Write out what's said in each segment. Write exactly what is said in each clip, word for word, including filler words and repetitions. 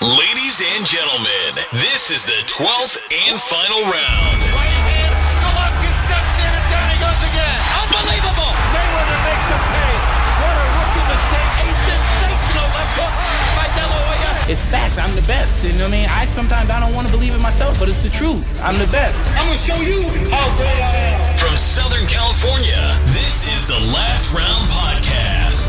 Ladies and gentlemen, this is the twelfth and final round. Right hand, Golovkin steps in and down he goes again. Unbelievable! Mayweather makes him pay. What a rookie mistake. A sensational left hook by De La Hoya. It's facts. I'm the best. You know what I mean? I sometimes I don't want to believe it myself, but it's the truth. I'm the best. I'm going to show you how great I am. From Southern California, this is the Last Round Podcast.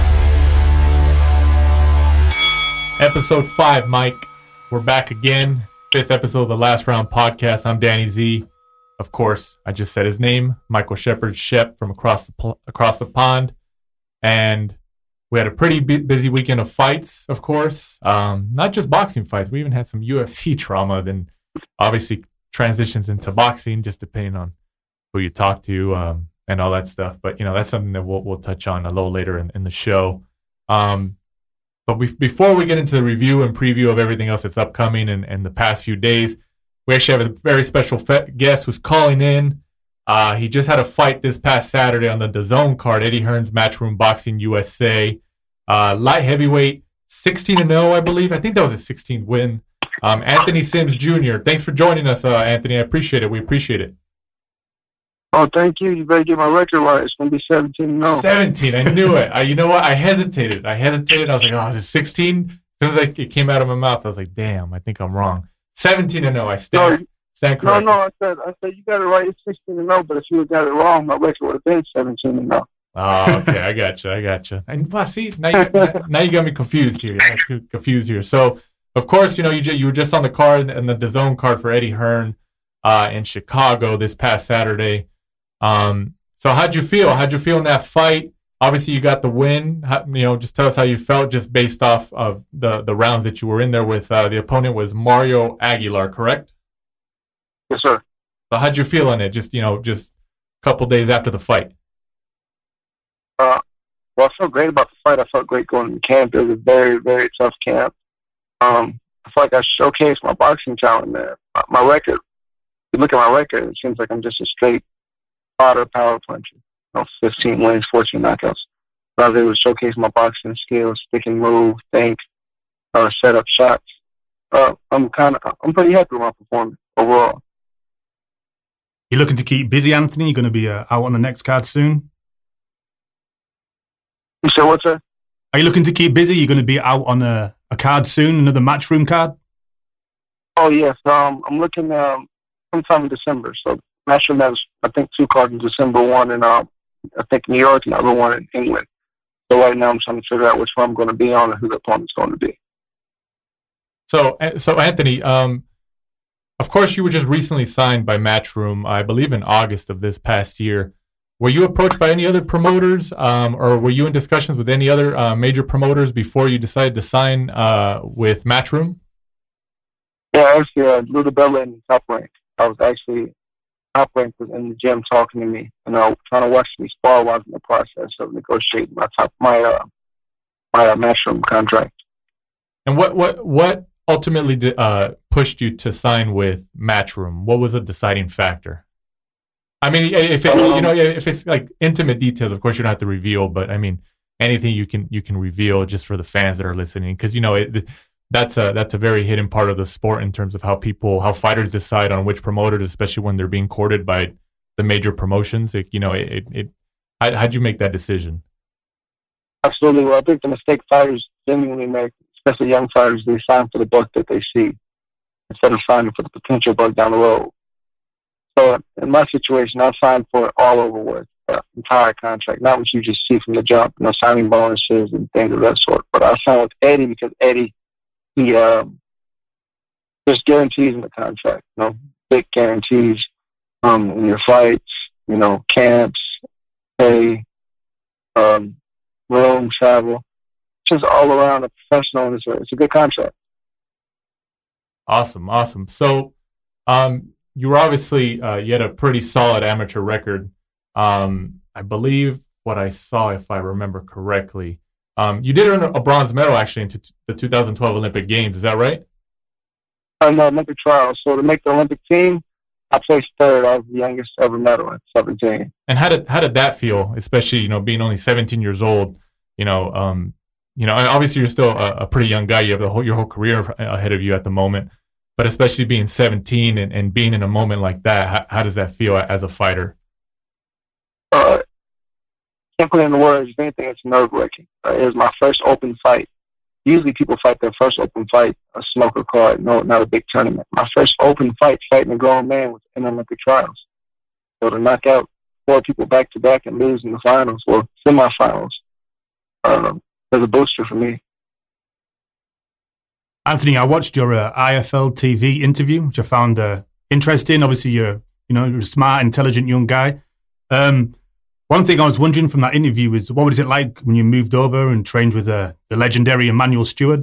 Episode five, Mike. We're back again. Fifth episode of the Last Round Podcast. I'm Danny Z. Of course, I just said his name, Michael Shepard Shep from across the pl- across the pond. And we had a pretty bu- busy weekend of fights, of course. Um, not just boxing fights. We even had some U F C trauma. Then obviously transitions into boxing, just depending on who you talk to um, and all that stuff. But, you know, that's something that we'll, we'll touch on a little later in, in the show. Um, But we, before we get into the review and preview of everything else that's upcoming and, and the past few days, we actually have a very special fe- guest who's calling in. Uh, he just had a fight this past Saturday on the D A Z N card, Eddie Hearn's Matchroom Boxing U S A. Uh, light heavyweight, sixteen and oh, I believe. I think that was his sixteenth win. Um, Anthony Sims Junior Thanks for joining us, uh, Anthony. I appreciate it. We appreciate it. Oh, thank you. You better get my record right. It's going to be seventeen and oh. seventeen. I knew it. I, you know what? I hesitated. I hesitated. I was like, oh, is it sixteen? As soon as it came out of my mouth, I was like, damn, I think I'm wrong. seventeen and oh. I stand, no, stand corrected. No, no, I said, I said you got it right. It's sixteen and oh, but if you had got it wrong, my record would have been seventeen and oh. Oh, okay. I got you. I got you. And well, see, now you, now you got me confused here. I got confused here. So, of course, you know, you, you were just on the card and the D A Z N card for Eddie Hearn uh, in Chicago this past Saturday. Um, so how'd you feel? How'd you feel in that fight? Obviously, you got the win. How, you know, just tell us how you felt just based off of the, the rounds that you were in there with. Uh, the opponent was Mario Aguilar, correct? Yes, sir. So how'd you feel on it? Just, you know, just a couple days after the fight. Uh, well, I felt great about the fight. I felt great going to camp. It was a very, very tough camp. Um, I felt like I showcased my boxing talent there. My, my record, if you look at my record, it seems like I'm just a straight spotter power puncher. You know, fifteen wins, fourteen knockouts. But I was able to showcase my boxing skills, stick and move, think, uh, set up shots. Uh, I'm kind of, I'm pretty happy with my performance overall. You're looking to keep busy, Anthony? You're going to be uh, out on the next card soon? You said what, sir? Are you looking to keep busy? You're going to be out on a, a card soon, another Matchroom card? Oh, yes. Um, I'm looking um, sometime in December. So Matchroom has, I think, two cards in December, one in, uh, I think, New York, and the other one in England. So right now I'm trying to figure out which one I'm going to be on and who the opponent's going to be. So, so Anthony, um, of course, you were just recently signed by Matchroom, I believe in August of this past year. Were you approached by any other promoters, um, or were you in discussions with any other uh, major promoters before you decided to sign uh, with Matchroom? Yeah, actually, uh, Luda Bella in Top Rank. I was actually, Top Rank was in the gym talking to me, and uh, trying to watch me spar while I was in the process of negotiating my top, my uh, my uh, Matchroom contract. And what what what ultimately did, uh, pushed you to sign with Matchroom? What was a deciding factor? I mean, if it, you know, if it's like intimate details, of course you don't have to reveal. But I mean, anything you can you can reveal just for the fans that are listening, because you know it, that's a that's a very hidden part of the sport in terms of how people, how fighters decide on which promoters, especially when they're being courted by the major promotions. It, you know, it, it, it how, how'd you make that decision? Absolutely. Well, I think the mistake fighters genuinely make, especially young fighters, they sign for the buck that they see instead of signing for the potential buck down the road. So in my situation, I signed for it all over with, the entire contract, not what you just see from the jump, you know, signing bonuses and things of that sort. But I signed with Eddie because Eddie, he um, just guarantees in the contract, you know, big guarantees um, in your fights, you know, camps, pay, um, room, travel, just all around a professional, and it's a, it's a good contract. Awesome, awesome. So, um, you were obviously, uh, you had a pretty solid amateur record. Um, I believe what I saw, if I remember correctly, um, you did earn a bronze medal actually in t- the two thousand twelve Olympic Games. Is that right? In the Olympic trials. So to make the Olympic team, I placed third. I was the youngest ever medal at seventeen. And how did how did that feel, especially, you know, being only seventeen years old, you know, um, you know, obviously you're still a, a pretty young guy. You have the whole, your whole career ahead of you at the moment, but especially being seventeen and, and being in a moment like that, how, how does that feel as a fighter? Uh, can't put it in words. If anything, it's nerve-wracking. Uh, it was my first open fight. Usually people fight their first open fight, a smoker card, no, not a big tournament. My first open fight, fighting a grown man, was in Olympic trials. So to knock out four people back-to-back and lose in the finals, or semifinals, um, was a booster for me. Anthony, I watched your uh, I F L T V interview, which I found uh, interesting. Obviously, you're, you know, you're a smart, intelligent young guy. Um, One thing I was wondering from that interview is, what was it like when you moved over and trained with uh, the legendary Emanuel Steward?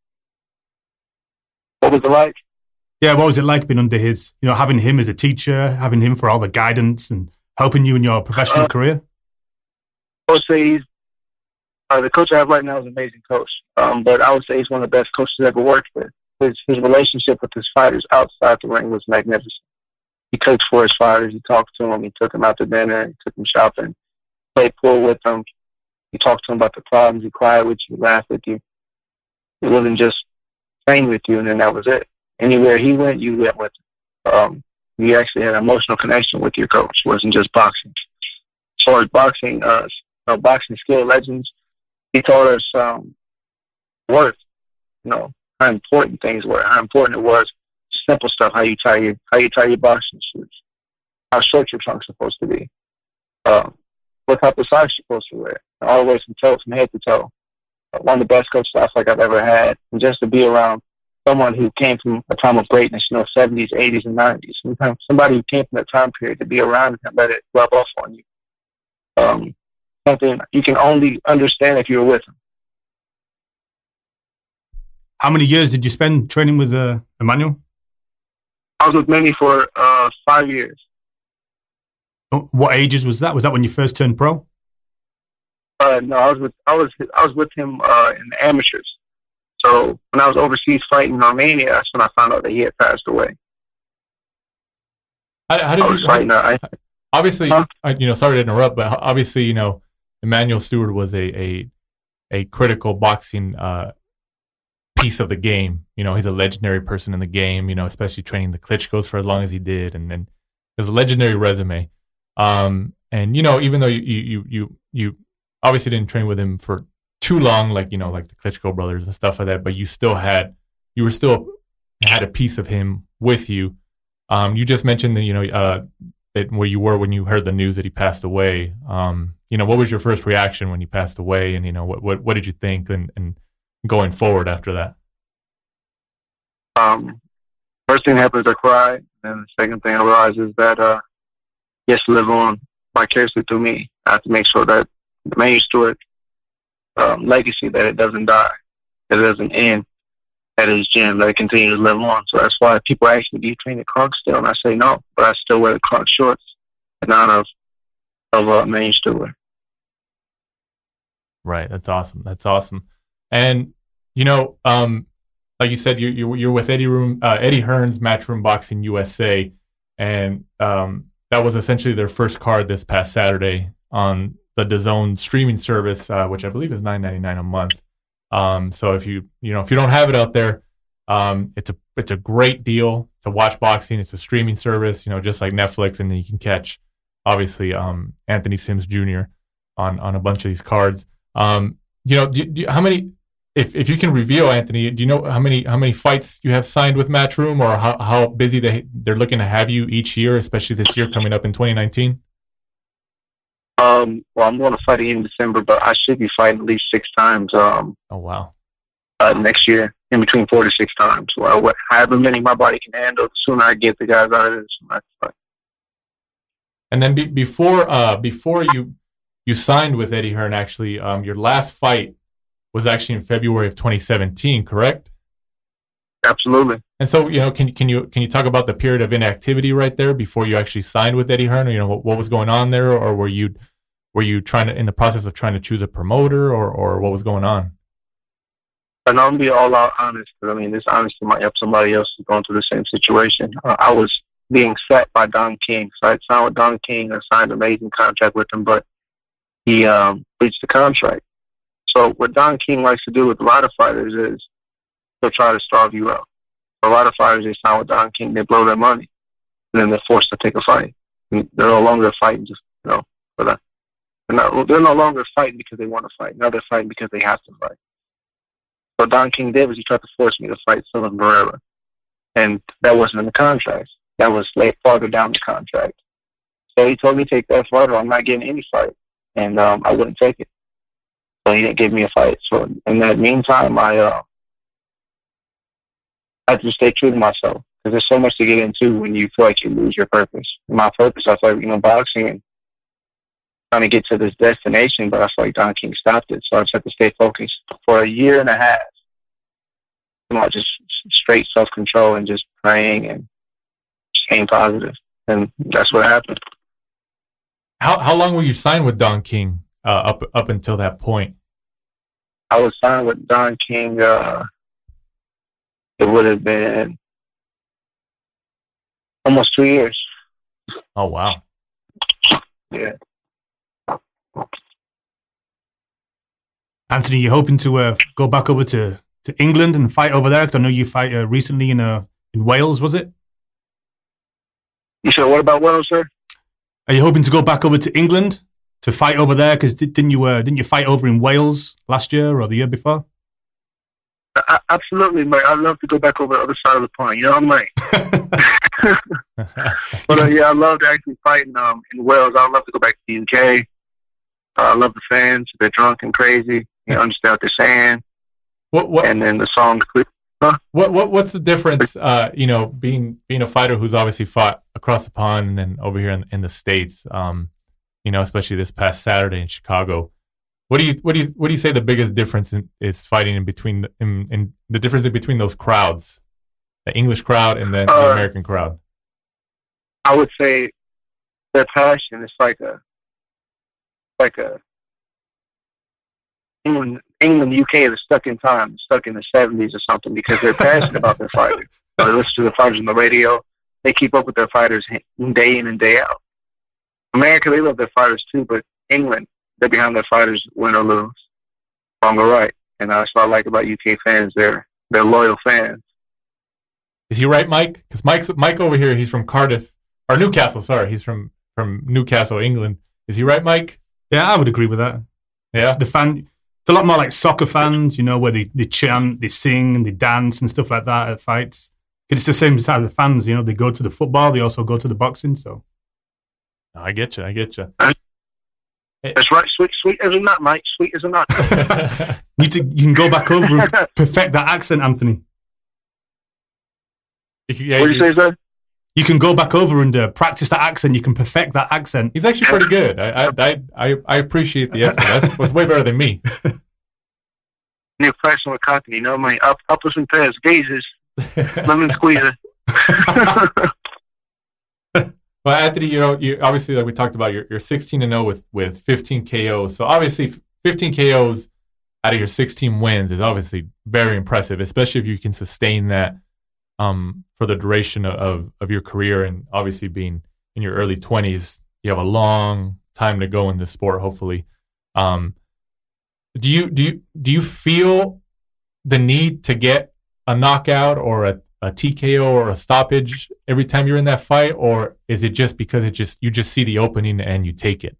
What was it like? Yeah, what was it like being under his, you know, having him as a teacher, having him for all the guidance and helping you in your professional uh, career? I would say he's, uh, the coach I have right now is an amazing coach, um, but I would say he's one of the best coaches I've ever worked with. His, his relationship with his fighters outside the ring was magnificent. He cooked for his fighters. He talked to them. He took them out to dinner. He took them shopping. Played pool with them. He talked to them about the problems. He cried with you. Laughed with you. He wasn't just train with you and then that was it. Anywhere he went, you went with him. Um, you actually had an emotional connection with your coach. It wasn't just boxing. As far as boxing, uh, you know, boxing skill legends, he taught us um, worth. You know how important things were. How important it was. Simple stuff, how you tie your how you tie your boxing shoes, how short your trunk's supposed to be, um, what type of socks you're supposed to wear, all the way from toe from head to toe. Uh, one of the best coaches I like I've ever had, and just to be around someone who came from a time of greatness, you know, seventies, eighties, and nineties. Somebody who came from that time period, to be around and let it rub off on you. Um, something you can only understand if you're with him. How many years did you spend training with uh, Emanuel? I was with Manny for uh, five years. What ages was that? Was that when you first turned pro? Uh, no, I was with I was I was with him uh, in the amateurs. So when I was overseas fighting in Armenia, that's when I found out that he had passed away. How, how did I was you? fighting, How, I, obviously, huh? I, you know, sorry to interrupt, but obviously, you know, Emanuel Steward was a a, a critical boxing uh, piece of the game. You know, he's a legendary person in the game. You know, especially training the Klitschkos for as long as he did, and then there's a legendary resume. Um, and you know, even though you you you you obviously didn't train with him for too long, like you know, like the Klitschko brothers and stuff like that, but you still had you were still had a piece of him with you. Um, you just mentioned that you know uh, that where you were when you heard the news that he passed away. Um, you know, what was your first reaction when he passed away, and you know, what what, what did you think, and, and going forward after that? Um, first thing that happens, I cry, and the second thing I realize is that uh, he has to live on vicariously through me. I have to make sure that the Emanuel Steward um, legacy, that it doesn't die, that it doesn't end at his gym, that it continues to live on. So that's why people ask me, do you train the Crunk still? And I say no, but I still wear the Crunk shorts in honor of, of uh, Emanuel Steward. Right. That's awesome. That's awesome. And, you know, um, like you said, you, you, you're with Eddie, Room, uh, Eddie Hearn's Matchroom Boxing U S A, and um, that was essentially their first card this past Saturday on the DAZN streaming service, uh, which I believe is nine ninety-nine a month. Um, so if you you know if you don't have it out there, um, it's a it's a great deal to watch boxing. It's a streaming service, you know, just like Netflix, and then you can catch obviously um, Anthony Sims Junior on on a bunch of these cards. Um, you know, do, do, how many? If if you can reveal, Anthony, do you know how many how many fights you have signed with Matchroom, or how how busy they they're looking to have you each year, especially this year coming up in twenty nineteen? Um, well, I'm going to fight in December, but I should be fighting at least six times. Um, oh wow! Uh, next year, in between four to six times. Well, what, however many my body can handle, the sooner I get the guys out of it, the sooner I can fight. And then be, before uh, before you you signed with Eddie Hearn, actually, um, your last fight was actually in February of twenty seventeen, correct? Absolutely. And so, you know, can can you can you talk about the period of inactivity right there before you actually signed with Eddie Hearn? Or, you know, what, what was going on there, or were you were you trying to in the process of trying to choose a promoter, or or what was going on? And I'm gonna be all out honest, because I mean, this honesty might help somebody else who's going through the same situation. Uh, I was being set by Don King, so I signed with Don King. I signed an amazing contract with him, but he um, breached the contract. So what Don King likes to do with a lot of fighters is he'll try to starve you out. A lot of fighters, they sign with Don King, they blow their money, and then they're forced to take a fight. And they're no longer fighting just, you know, for that. They're, not, they're no longer fighting because they want to fight. Now they're fighting because they have to fight. So Don King did was he tried to force me to fight Sullivan Barrera. And that wasn't in the contract. That was late farther down the contract. So he told me, take that fight or I'm not getting any fight. And um, I wouldn't take it. So he didn't give me a fight. So in that meantime, I, uh, I had to stay true to myself. Because there's so much to get into when you feel like you lose your purpose. My purpose, I feel like, you know, boxing and trying to get to this destination, but I feel like Don King stopped it. So I just had to stay focused for a year and a half. You know, just straight self-control and just praying and staying positive. And that's what happened. How how long were you signed with Don King uh, up up until that point? I was signed with Don King, uh, it would have been almost two years. Oh, wow. Yeah. Anthony, you're hoping to uh, go back over to, to England and fight over there? Because I know you fight uh, recently in uh, in Wales, was it? You said, what about Wales, sir? Are you hoping to go back over to England to fight over there? Because didn't you uh, didn't you fight over in Wales last year or the year before? I, absolutely, mate. I'd love to go back over the other side of the pond. You know what I'm like? But uh, yeah, I love to actually fight in, um, in Wales. I'd love to go back to the U K. Uh, I love the fans. They're drunk and crazy. You understand what they're saying. What what and then the songs. Huh? What what what's the difference? Uh, you know, being being a fighter who's obviously fought across the pond and then over here in, in the States. Um, you know, especially this past Saturday in Chicago. What do you what do you what do you say the biggest difference in, is fighting in between the, in, in the difference in between those crowds, the English crowd and then uh, the American crowd? I would say their passion is like a like a England, England, U K are stuck in time, stuck in the seventies or something because they're passionate about their fighters. They listen to the fighters on the radio. They keep up with their fighters day in and day out. America, they love their fighters too, but England, they're behind their fighters, win or lose, wrong or right. And that's what I like about U K fans. They're they're loyal fans. Is he right, Mike? Because Mike's Mike over here, he's from Cardiff or Newcastle. Sorry, he's from from Newcastle, England. Is he right, Mike? Yeah, I would agree with that. Yeah, the fan. It's a lot more like soccer fans, you know, where they, they chant, they sing, and they dance and stuff like that at fights. It's the same type of fans, you know. They go to the football, they also go to the boxing. So, I get you. I get you. That's right. Sweet, sweet as a nut, Mike. Sweet as a nut. you, to, you can go back over and perfect that accent, Anthony. Yeah, what do you say, sir? You can go back over and uh, practice that accent. You can perfect that accent. He's actually pretty good. I I I, I appreciate the effort. That's was way better than me. New personal copy, you know, my up, uppers and pears, gazes, lemon squeezer. Well, Anthony, you know, you obviously, like we talked about, you're, you're sixteen and oh with, with fifteen K Os. So obviously, fifteen K Os out of your sixteen wins is obviously very impressive, especially if you can sustain that um, for the duration of, of your career. And obviously, being in your early twenties, you have a long time to go in this sport. Hopefully, um, do you do you do you feel the need to get a knockout or a a T K O or a stoppage every time you're in that fight, or is it just because it just you just see the opening and you take it?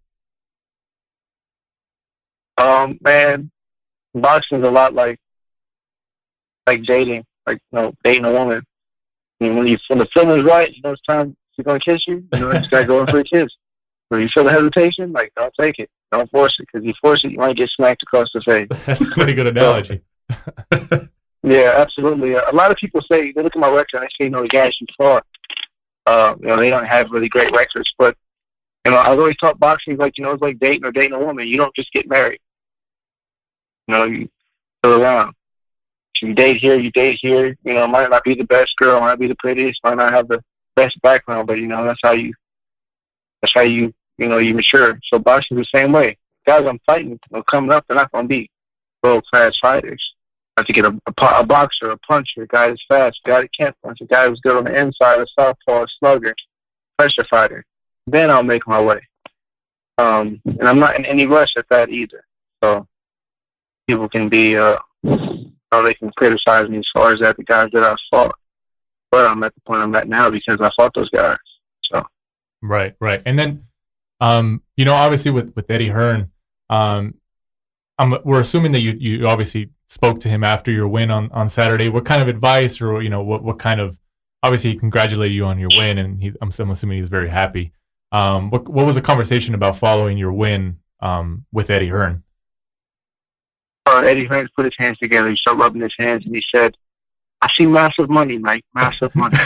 Um, man, boxing's a lot like like dating, like you know, dating a woman. I mean, when you when the feeling's right, you know it's time she's gonna kiss you. You know, you just gotta go in for a kiss. When you feel the hesitation, like don't take it, don't force it, because you force it, you might get smacked across the face. That's a pretty good analogy. Yeah, absolutely. A lot of people say, they look at my record and they say, you know, the guys too far. Uh, you know, they don't have really great records. But, you know, I've always taught boxing like, you know, it's like dating or dating a woman. You don't just get married. You know, you go around. So you date here, you date here. You know, might not be the best girl, might not be the prettiest, might not have the best background, but, you know, that's how you, that's how you, you know, you mature. So boxing's the same way. Guys I'm fighting, you know, coming up, they're not going to be world-class fighters. I have to get a, a, a boxer, a puncher, a guy that's fast, a guy that can't punch, a guy who's good on the inside, a southpaw, a slugger, pressure fighter. Then I'll make my way. Um, and I'm not in any rush at that either. So people can be, uh, or they can criticize me as far as that, the guys that I fought. But I'm at the point I'm at now because I fought those guys. So. Right, right. And then, um, you know, obviously with, with Eddie Hearn, um, I'm, we're assuming that you, you obviously spoke to him after your win on, on Saturday. What kind of advice or, you know, what, what kind of, obviously he congratulated you on your win and he, I'm, I'm assuming he's very happy. Um, what, what was the conversation about following your win um, with Eddie Hearn? Uh, Eddie Hearn put his hands together. He started rubbing his hands and he said, I see massive money, Mike, massive money.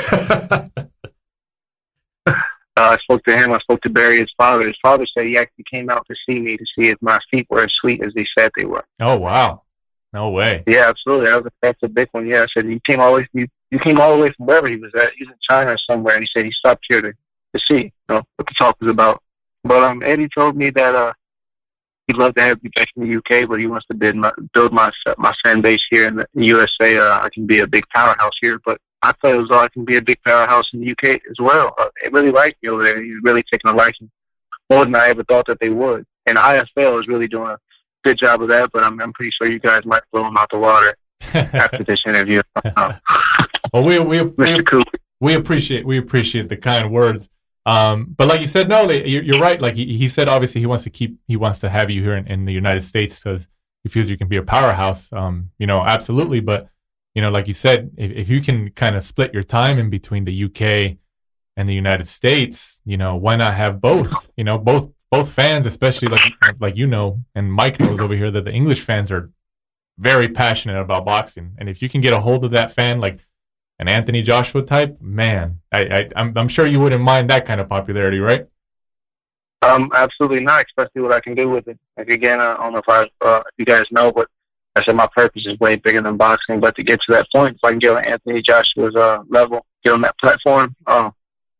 uh, I spoke to him. I spoke to Barry, his father. His father said he actually came out to see me to see if my feet were as sweet as they said they were. Oh, wow. No way. Yeah, absolutely. That was a, that's a big one. Yeah, I said, you came all the way, you, you came all the way from wherever he was at. He was in China or somewhere, and he said he stopped here to, to see, you know, what the talk was about. But um, Eddie told me that uh, he'd love to have me back in the U K, but he wants to build my, build my, my fan base here in the U S A. Uh, I can be a big powerhouse here, but I thought it was all I can be a big powerhouse in the U K as well. Uh, they really like me over there. He's really taking a liking more than I ever thought that they would. And I F L is really doing a good job of that, but I'm, I'm pretty sure you guys might blow him out the water after this interview. Uh, well, we we Mister we, we appreciate we appreciate the kind words. Um, but like you said, no, they, you're, you're right. Like he, he said, obviously he wants to keep he wants to have you here in, in the United States because he feels you can be a powerhouse. Um, you know, absolutely. But you know, like you said, if, if you can kind of split your time in between the U K and the United States, you know, why not have both? You know, both. Both fans, especially like like you know, and Mike knows over here that the English fans are very passionate about boxing. And if you can get a hold of that fan, like an Anthony Joshua type, man, I, I I'm I'm sure you wouldn't mind that kind of popularity, right? Um, absolutely not. Especially what I can do with it. Like again, I don't know if I uh, if you guys know, but I said my purpose is way bigger than boxing. But to get to that point, if I can get on Anthony Joshua's uh, level, get on that platform, oh,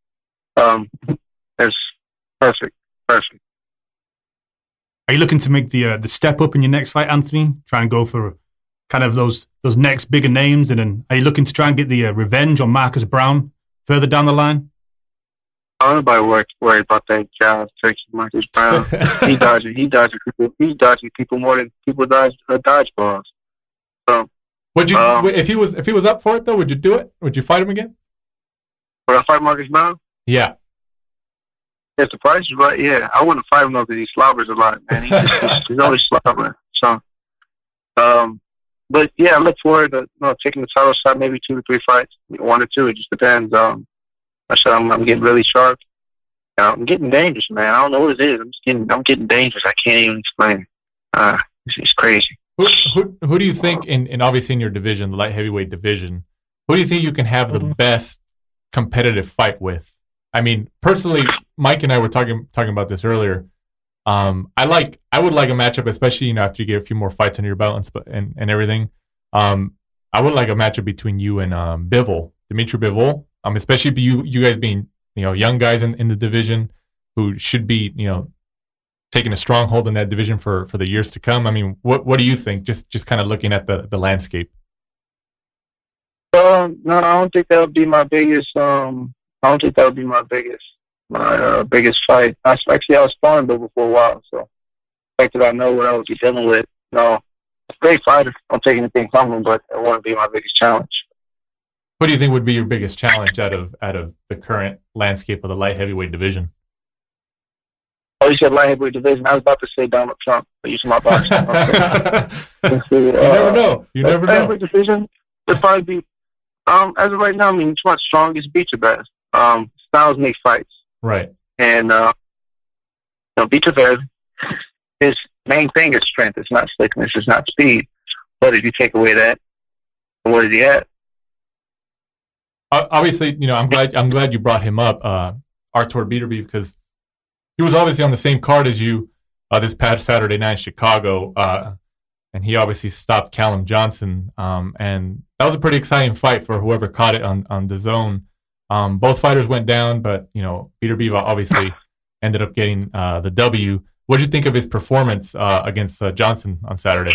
um, it's perfect. Perfect. Are you looking to make the uh, the step up in your next fight, Anthony? Try and go for kind of those those next bigger names, and then are you looking to try and get the uh, revenge on Marcus Brown further down the line? I don't know about worried about that guy, Marcus Brown. he dodges, he dodges people, he dodges people more than people dodge uh, dodgeballs. So, would you um, if he was if he was up for it though? Would you do it? Would you fight him again? Would I fight Marcus Brown? Yeah. If the price is right, yeah, I wouldn't fight him though because he slobbers a lot, man. He just, he's, he's always slobbering. So, um, but yeah, I look forward to you know, taking the title shot, maybe two to three fights, one or two. It just depends. Um, I said I'm, I'm getting really sharp. I'm getting dangerous, man. I don't know what it is. I'm just getting, I'm getting dangerous. I can't even explain it. Uh, it's, it's crazy. Who, who who do you think, in, in obviously in your division, the light heavyweight division, who do you think you can have the best competitive fight with? I mean, personally, Mike and I were talking talking about this earlier. Um, I like I would like a matchup, especially you know after you get a few more fights under your belt and and, and everything. Um, I would like a matchup between you and um, Bivol, Dimitri Bivol. Um, especially you you guys being you know young guys in, in the division who should be you know taking a stronghold in that division for, for the years to come. I mean, what what do you think? Just just kind of looking at the, the landscape. Um, no, I don't think that would be my biggest. Um, I don't think that would be my biggest, my uh, biggest fight. I, actually, I was sparring Bivol for a while, so the fact that I know what I would be dealing with. No, a great fighter. Don't take anything from him, but it wouldn't be my biggest challenge. What do you think would be your biggest challenge out of out of the current landscape of the light heavyweight division? Oh, you said light heavyweight division. I was about to say Donald Trump, but you said my boxing. Okay. You uh, never know. You never know. Heavyweight division would probably be. Um, as of right now, I mean, it's what's strongest beats are best. Um, styles make fights. Right. And, uh, you know, Beterbiev, his main thing is strength. It's not slickness. It's not speed. But if you take away that, what is he at? Uh, obviously, you know, I'm glad I'm glad you brought him up, uh, Artur Beterbiev, because he was obviously on the same card as you uh, this past Saturday night in Chicago, uh, and he obviously stopped Callum Johnson, um, and that was a pretty exciting fight for whoever caught it on on DAZN. Um, both fighters went down, but you know, Beterbiev obviously ended up getting uh, the W. What did you think of his performance uh, against uh, Johnson on Saturday?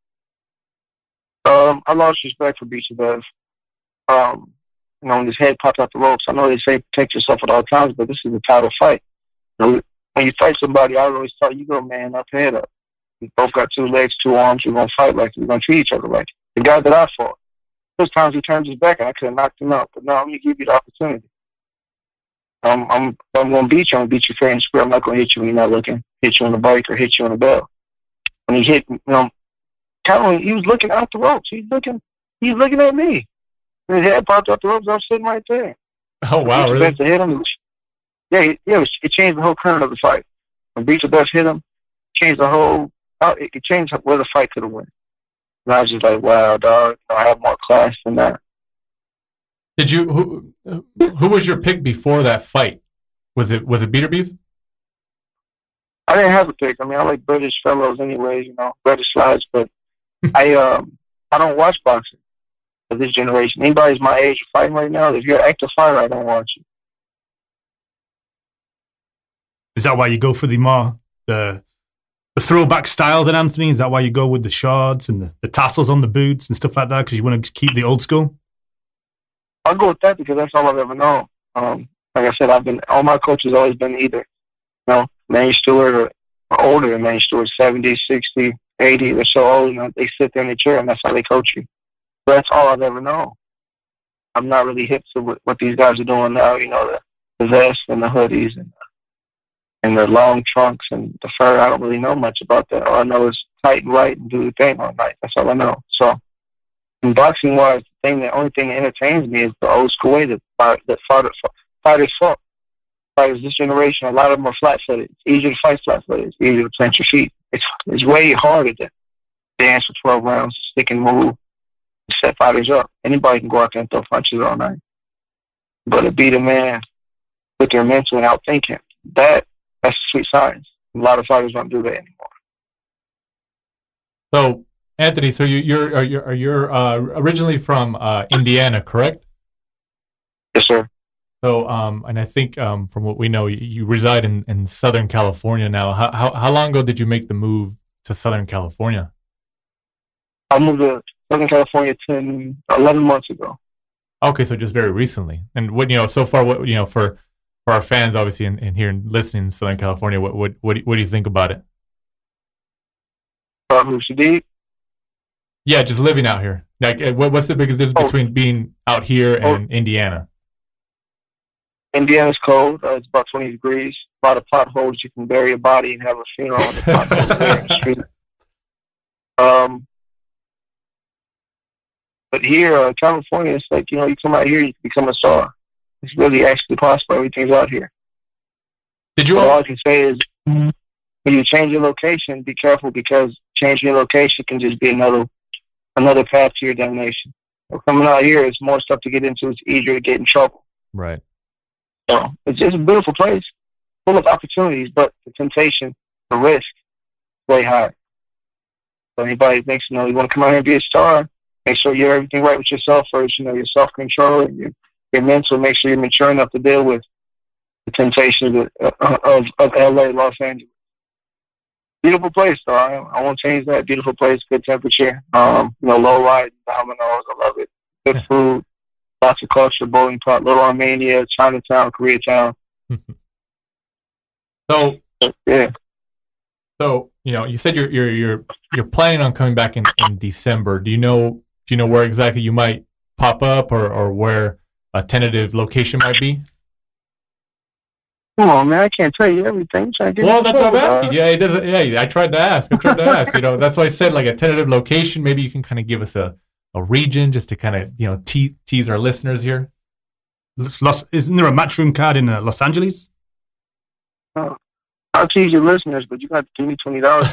Um, I lost respect for Beterbiev. Um, you know, when his head popped out the ropes, I know they say protect yourself at all times, but this is a title fight. You know, when you fight somebody, I always tell you, go man up, head up. We both got two legs, two arms. We're gonna fight like we're gonna treat each other like. The guy that I fought, those times he turned his back and I could have knocked him out. But no, I'm gonna give you the opportunity. Um, I'm I'm gonna beat you. I'm gonna beat you fair and square. I'm not gonna hit you when you're not looking. Hit you on the bike or hit you on the bell. When he hit, you know, kind of, he was looking out the ropes. He's looking. He's looking at me. And his head popped out the ropes. I was sitting right there. Oh wow! Really? To hit him. Yeah, it, yeah. It, was, it changed the whole current of the fight. When Beat the Best hit him, changed the whole. It, it changed where the fight could have went. And I was just like, wow, dog. I have more class than that. Did you? Who? Who was your pick before that fight? Was it was it Beater Beef? I didn't have a pick. I mean, I like British fellows anyway. You know, British lads. But I um I don't watch boxing of this generation. Anybody's my age fighting right now, if you're an active fighter, I don't watch it. Is that why you go for the more the the throwback style then, Anthony? Is that why you go with the shorts and the, the tassels on the boots and stuff like that because you want to keep the old school? I'll go with that because that's all I've ever known. Um, like I said, I've been all my coaches always been either, you know, Manny Stewart or, or older than Manny Stewart, seventy, sixty, eighty. They're so old, you know, they sit there in the chair and that's how they coach you. But that's all I've ever known. I'm not really hip to what, what these guys are doing now. You know, the, the vests and the hoodies and and the long trunks and the fur. I don't really know much about that. All I know is tight and right and do the thing all night. That's all I know. So, in boxing wise, the thing, the only thing that entertains me is the old school way that that fighters fighters fought. Fighters this generation, a lot of them are flat-footed. It's easier to fight flat-footed. It's easier to plant your feet. It's it's way harder to dance for twelve rounds, stick and move, set fighters up. Anybody can go out there and throw punches all night. But to beat a man with their mental and outthink him, that that's a sweet science. A lot of fighters don't do that anymore. So, Anthony, so you, you're are you are you're uh, originally from uh, Indiana, correct? Yes, sir. So, um, and I think um, from what we know, you, you reside in, in Southern California now. How, how how long ago did you make the move to Southern California? I moved to Southern California ten, eleven months ago. Okay, so just very recently. And what you know, so far, what you know, for for our fans, obviously, in, in here and listening in Southern California, what what what do, what do you think about it? Uh, moved to deep. Yeah, just living out here. Like, what, what's the biggest difference oh. between being out here and oh. Indiana? Indiana's cold. Uh, it's about twenty degrees. A lot of potholes. You can bury a body and have a funeral on the potholes there in the street. Um, but here, uh, California, it's like, you know, you come out here, you can become a star. It's really actually possible. Everything's out here. Did you? All, all I can say is, mm-hmm. when you change your location, be careful because changing your location can just be another another path to your damnation. So coming out here, it's more stuff to get into. It's easier to get in trouble. Right. So it's just a beautiful place, full of opportunities, but the temptation, the risk, way high. So anybody who thinks, you know, you want to come out here and be a star, make sure you have everything right with yourself first. You know, your self-control and your, your mental. Make sure you're mature enough to deal with the temptations of, of, of L A, Los Angeles. Beautiful place, though. I, I won't change that. Beautiful place, good temperature. Um, you know, low ride, dominoes. I love it. Good yeah. food, lots of culture, bowling pot, Little Armenia, Chinatown, Koreatown. So yeah. So you know, you said you're you're you're you're planning on coming back in, in December. Do you know do you know where exactly you might pop up, or or where a tentative location might be? Come on, man! I can't tell you everything. Trying to get well, that's what I'm asking. Yeah, it doesn't. Yeah, I tried to ask. I tried to ask. You know, that's why I said like a tentative location. Maybe you can kind of give us a, a region just to kind of you know te- tease our listeners here. Los, isn't there a matchroom card in uh, Los Angeles? Oh, I'll tease your listeners, but you got to give me twenty dollars.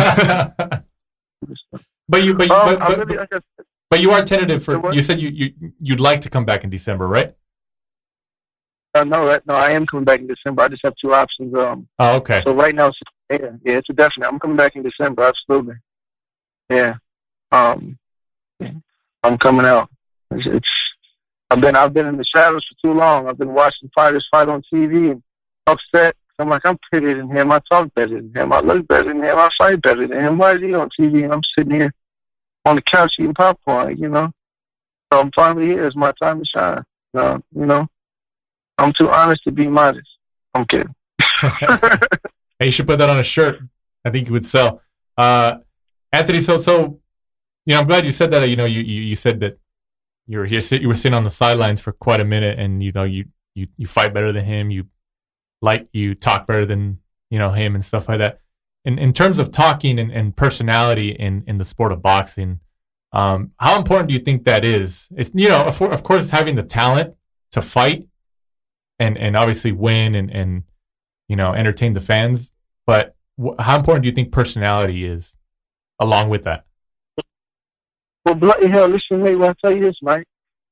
but you, but you, um, but, but, really, like I said, but you are tentative for. You said you you you'd like to come back in December, right? Uh, no, that, no, I am coming back in December. I just have two options. Um, oh, okay. So right now, it's, yeah, yeah, it's a definite. I'm coming back in December, absolutely. Yeah, um, I'm coming out. It's, it's I've been I've been in the shadows for too long. I've been watching fighters fight on T V and upset. I'm like, I'm prettier than him. I talk better than him. I look better than him. I fight better than him. Why is he on T V and I'm sitting here on the couch eating popcorn? You know. So I'm finally here. It's my time to shine. Uh, you know. I'm too honest to be modest. I'm kidding. Hey, you should put that on a shirt. I think it would sell. Uh, Anthony, so so, you know, I'm glad you said that. You know, you you, you said that you were here, you were sitting on the sidelines for quite a minute, and you know, you you you fight better than him. You like you talk better than you know him and stuff like that. In in terms of talking and, and personality in, in the sport of boxing, um, how important do you think that is? It's you know, of, of course, having the talent to fight and and obviously win and and you know entertain the fans, but wh- how important do you think personality is along with that? Well, bloody hell, listen to me when I tell you this, Mike.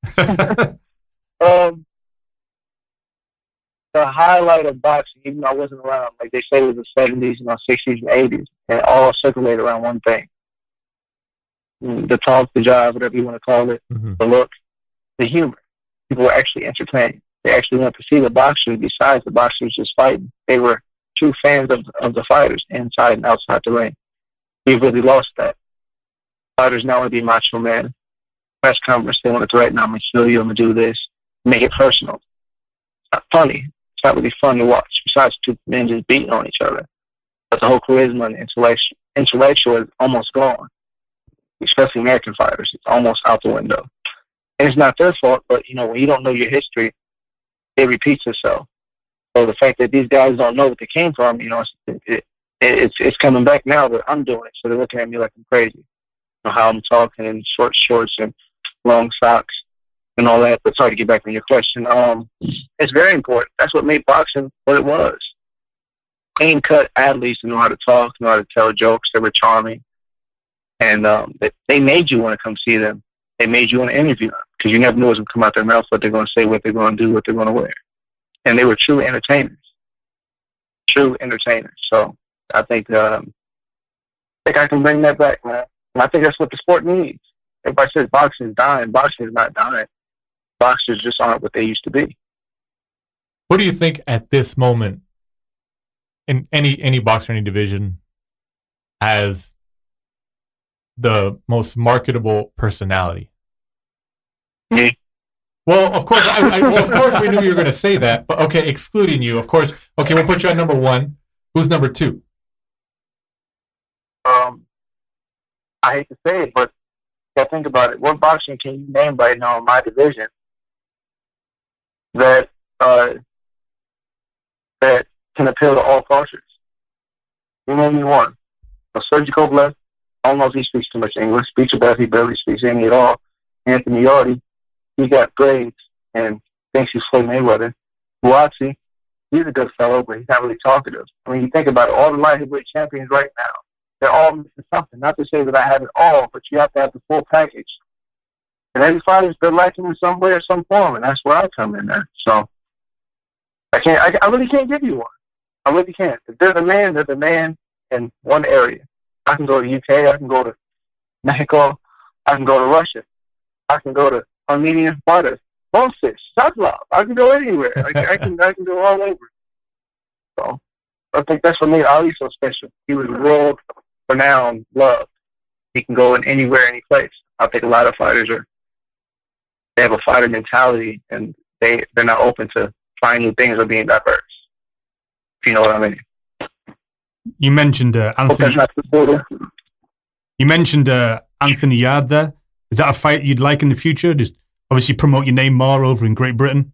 um, the highlight of boxing, even though I wasn't around, like they say it was the seventies and the sixties and eighties, and it all circulated around one thing. The talk, the jive, whatever you want to call it, mm-hmm. the look, the humor. People were actually entertained. They actually went to see the boxers besides the boxers just fighting. They were true fans of, of the fighters inside and outside the ring. We've really lost that. Fighters now want to be macho man. Press conference, they want to threaten, I'm going to show you, I'm going to do this. Make it personal. It's not funny. It's not really fun to watch, besides two men just beating on each other. But the whole charisma and intellectual, intellectual is almost gone, especially American fighters. It's almost out the window. And it's not their fault, but, you know, when you don't know your history, it repeats itself. So the fact that these guys don't know what they came from, you know, it, it, it's it's coming back now that I'm doing it. So they're looking at me like I'm crazy. You know, how I'm talking in short shorts and long socks and all that. But sorry to get back on your question. Um, it's very important. That's what made boxing what it was. Clean cut athletes who know how to talk, know how to tell jokes. They were charming. And um, they, they made you want to come see them. They made you want to interview them because you never knew what was going to come out their mouth, what they're going to say, what they're going to do, what they're going to wear. And they were true entertainers. True entertainers. So I think um, I think I can bring that back, man. And I think that's what the sport needs. Everybody says boxing is dying. Boxing is not dying. Boxers just aren't what they used to be. What do you think at this moment in any any boxer, any division, has the most marketable personality? Me. Well, of course, I, I, well, of course, we knew you were going to say that. But okay, excluding you, of course. Okay, we'll put you at number one. Who's number two? Um, I hate to say it, but you got to think about it. What boxing can you name right now in my division that uh, that can appeal to all cultures? You name me one. Well, Sergio Kovalev, I don't know if he speaks too much English. Speaks about he barely speaks any at all. Anthony Yardy, he got grades and thinks he's Floyd Mayweather. Buatsi, he's a good fellow, but he's not really talkative. I mean, you think about it, all the light heavyweight champions right now, they're all missing something. Not to say that I have it all, but you have to have the full package. And every fighter's been lacking in some way or some form, and that's where I come in there. So I can't. I, I really can't give you one. I really can't. If they're the man, they're the man in one area. I can go to U K. I can go to Mexico. I can go to Russia. I can go to Armenian fighters. Boston, Shazlov. I can go anywhere. I, I can. I can go all over. So I think that's what made Ali so special. He was world renowned, loved. He can go in anywhere, any place. I think a lot of fighters are. They have a fighter mentality, and they they're not open to trying new things or being diverse. If you know what I mean. You mentioned uh, Anthony. You mentioned uh, Anthony Yarde there. Is that a fight you'd like in the future? Just obviously promote your name more over in Great Britain.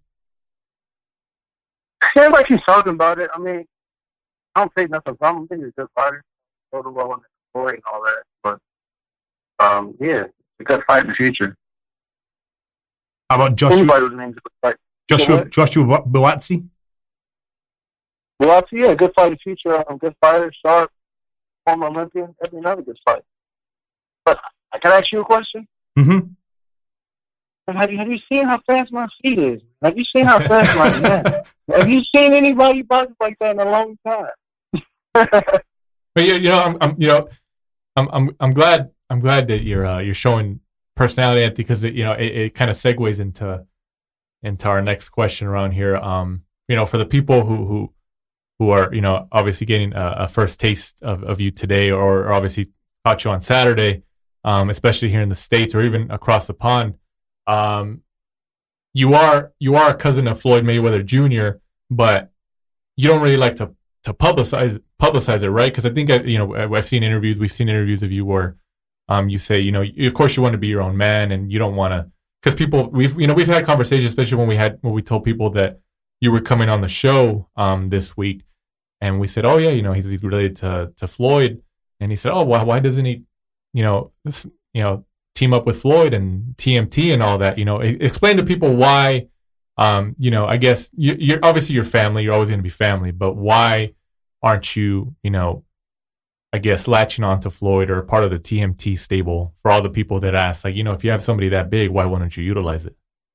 Yeah, like he's talking about it. I mean, I don't think nothing wrong. I think he's a good fighter. Go to well in the story and all that. But um, yeah, it's a good fight in the future. How about Joshua? Anybody's name's a good fight. Joshua Joshua Buatsi? Buatsi, yeah, good fight in the future. Um, good fighter, sharp, former Olympian. That'd be another good fight. But can I ask you a question? Mm-hmm. Have you have you seen how fast my feet is? Have you seen how fast my man? Have you seen anybody box like that in a long time? But you, you know, I'm, I'm, you know, I'm, I'm, I'm glad, I'm glad that you're, uh, you're showing personality, because it, you know, it, it kind of segues into, into our next question around here. Um, you know, for the people who, who, who are, you know, obviously getting a, a first taste of, of you today, or, or obviously caught you on Saturday, um, especially here in the States or even across the pond. Um, you are you are a cousin of Floyd Mayweather Junior, but you don't really like to to publicize publicize it, right? Because I think I, you know I've seen interviews, we've seen interviews of you where um, you say, you know, you, of course you want to be your own man, and you don't want to, because people we've you know we've had conversations, especially when we had when we told people that you were coming on the show um, this week, and we said, oh yeah, you know, he's, he's related to to Floyd, and he said, oh well, why doesn't he, you know, this, you know, team up with Floyd and T M T and all that, you know, explain to people why. Um, you know, I guess you, you're obviously your family. You're always going to be family, but why aren't you, you know, I guess latching on to Floyd or part of the T M T stable for all the people that ask, like, you know, if you have somebody that big, why wouldn't you utilize it?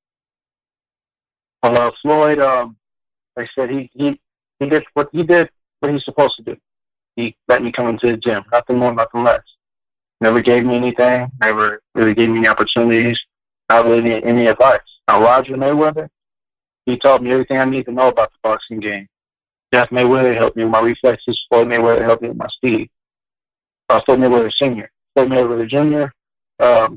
Well, uh, Floyd, um, like I said, he, he, he did what he did, what he's supposed to do. He let me come into the gym, nothing more, nothing less. Never gave me anything, never really gave me any opportunities, not really any, any advice. Now, Roger Mayweather, he taught me everything I need to know about the boxing game. Jeff Mayweather helped me with my reflexes. Floyd Mayweather helped me with my speed. Uh, Floyd Mayweather Senior Floyd Mayweather Junior Um,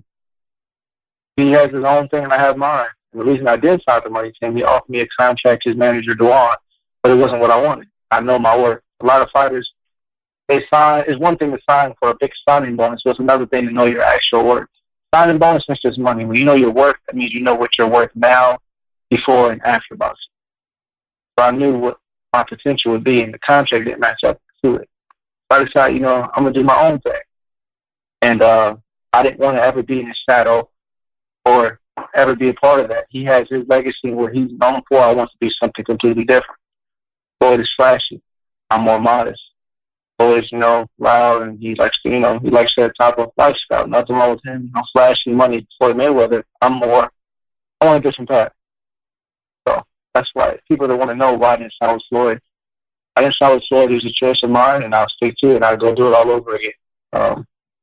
he has his own thing and I have mine. And the reason I did sign the money team, he offered me a contract, his manager, Duan, but it wasn't what I wanted. I know my worth. A lot of fighters, they sign, it's one thing to sign for a big signing bonus, but it's another thing to know your actual worth. Signing bonus is just money. When you know your worth, that means you know what you're worth now, before and after boxing. So I knew what my potential would be, and the contract didn't match up to it. So I decided, you know, I'm going to do my own thing. And uh, I didn't want to ever be in his shadow or ever be a part of that. He has his legacy where he's known for. I want to do something completely different. Floyd is flashy. I'm more modest. Floyd is, you know, loud, and he likes to, you know, he likes that type of lifestyle. Nothing wrong with him. You know, flashy money. Floyd Mayweather, I'm more, I want a different path. So that's why people that want to know why I didn't sign with Floyd. I didn't sign with Floyd. It was a choice of mine, and I'll stick to it, and I'll go do it all over again. Um,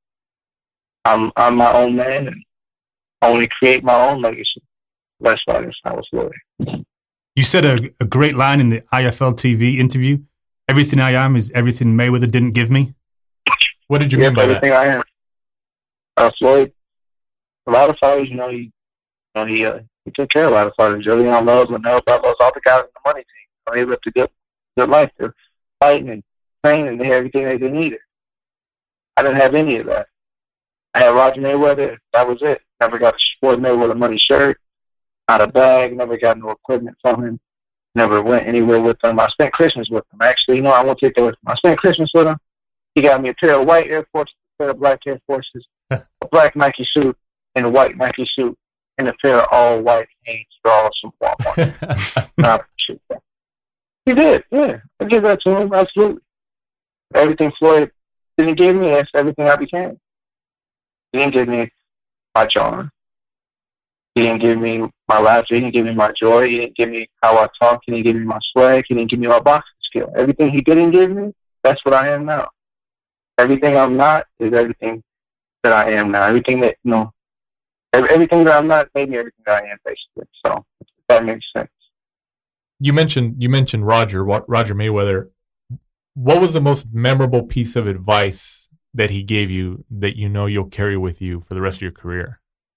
I'm I'm my own man, and I only create my own legacy. That's why I didn't sign with Floyd. You said a, a great line in the I F L T V interview. Everything I am is everything Mayweather didn't give me. What did you yeah, mean by everything that? Everything I am. Uh, Floyd, a lot of fighters, you know, he, you know, he, uh, he took care of a lot of fighters. Julian Love, Linnell, Barlos, all the guys in the money team. You know, they lived a good, good life. They're fighting and training. They had everything they needed. I didn't have any of that. I had Roger Mayweather. That was it. Never got a Floyd Mayweather money shirt, not a bag. Never got no equipment from him. Never went anywhere with him. I spent Christmas with him. Actually, you know, I won't take that with him. I spent Christmas with him. He got me a pair of white Air Forces, a pair of black Air Forces, a black Nike suit, and a white Nike suit, and a pair of all white Hanes draws from Walmart. I appreciate that. He did, yeah. I give that to him, absolutely. Everything Floyd didn't give me, that's everything I became. He didn't give me my charm. He didn't give me my laughter. He didn't give me my joy. He didn't give me how I talk. He didn't give me my swag. He didn't give me my boxing skill. Everything he didn't give me, that's what I am now. Everything I'm not is everything that I am now. Everything that, you know, everything that I'm not made me everything that I am, basically. So, if that makes sense. You mentioned you mentioned Roger Roger Mayweather. What was the most memorable piece of advice that he gave you that you know you'll carry with you for the rest of your career?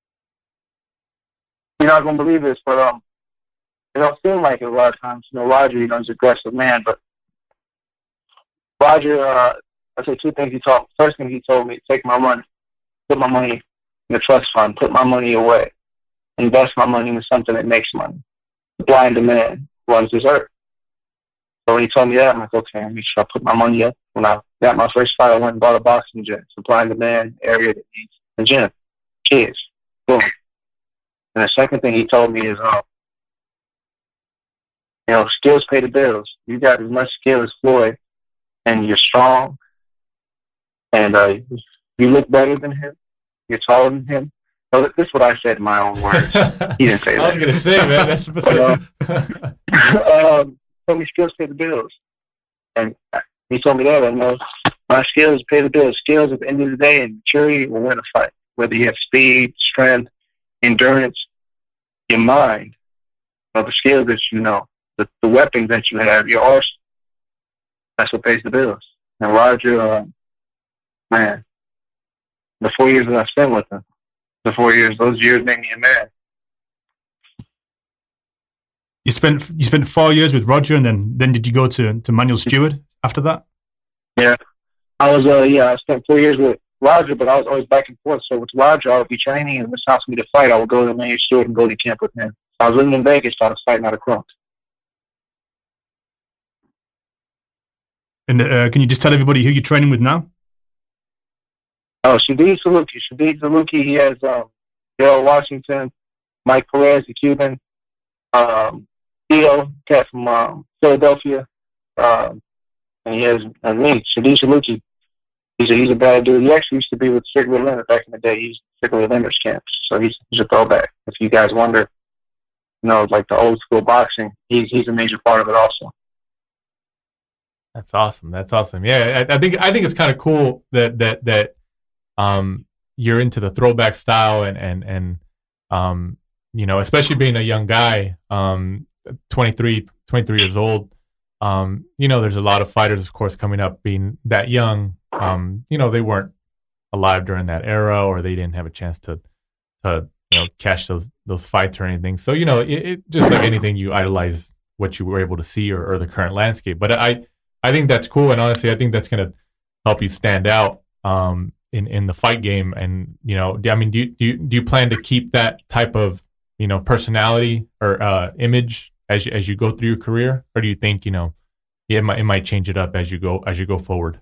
You're not gonna believe this, but um, it don't seem like it a lot of times. You know, Roger, you know, he's an aggressive man, but Roger, uh, I say two things he told me. First thing he told me, take my money, put my money in a trust fund, put my money away, invest my money into something that makes money. Supply and demand runs this earth. So when he told me that, I'm like, okay, let me sure I put my money up. When I got my first fight, I went and bought a boxing gym. Supply and demand area that needs a gym. Kids. Boom. And the second thing he told me is, um, you know, skills pay the bills. You got as much skill as Floyd, and you're strong, and uh, you look better than him. You're taller than him. So this is what I said in my own words. He didn't say that. I was going to say, man, that's but, um, um, told me skills pay the bills. And he told me that, I know my skills pay the bills. Skills at the end of the day and maturity will win a fight. Whether you have speed, strength, endurance, your mind, you know, the skills that you know, the, the weapons that you have, your arsenal, that's what pays the bills. And Roger, uh, man, the four years that I spent with him, the four years, those years made me a man. You spent you spent four years with Roger, and then then did you go to to Manuel Stewart after that? Yeah. I was, uh, yeah, I spent four years with Roger, but I was always back and forth. So with Roger, I would be training, and when it's time for me to fight, I would go to the main Stewart and go to camp with him. So I was living in Vegas, so I was fighting out of Crunk. And uh, can you just tell everybody who you're training with now? Oh, Shadid Saluki. Shadid Saluki, he has um, Daryl Washington, Mike Perez, the Cuban, um, Theo, cat from um, Philadelphia, um, and he has uh, me, Shadid Saluki. He's a, he's a bad dude. He actually used to be with Strickland Leonard back in the day. He's Strickland Leonard's camps, so he's, he's a throwback. If you guys wonder, you know, like the old school boxing, he's he's a major part of it also. That's awesome. That's awesome. Yeah, I, I think I think it's kind of cool that that that um you're into the throwback style and and and um you know, especially being a young guy, um twenty-three, twenty-three years old. Um, you know, there's a lot of fighters, of course, coming up being that young. Um, you know, they weren't alive during that era, or they didn't have a chance to to you know catch those those fights or anything. So you know, it, it just like anything, you idolize what you were able to see or, or the current landscape. But I. I think that's cool, and honestly, I think that's going to help you stand out um, in in the fight game. And you know, I mean, do you, do you do you plan to keep that type of you know personality or uh, image as you, as you go through your career, or do you think you know yeah, it might it might change it up as you go as you go forward?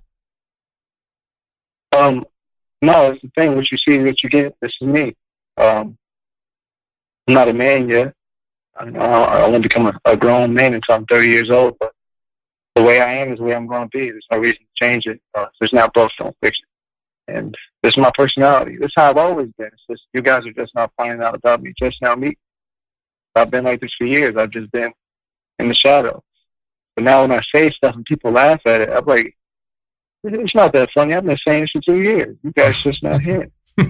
Um, no, it's the thing. What you see is what you get. This is me. Um, I'm not a man yet. I, I won't become a, a grown man until I'm thirty years old, but the way I am is the way I'm going to be. There's no reason to change it. Uh, there's not both, don't fix it. And this is my personality. This is how I've always been. It's just you guys are just not finding out about me just now. Me, I've been like this for years. I've just been in the shadows. But now when I say stuff and people laugh at it, I'm like, it's not that funny. I've been saying this for two years. You guys just not hearing.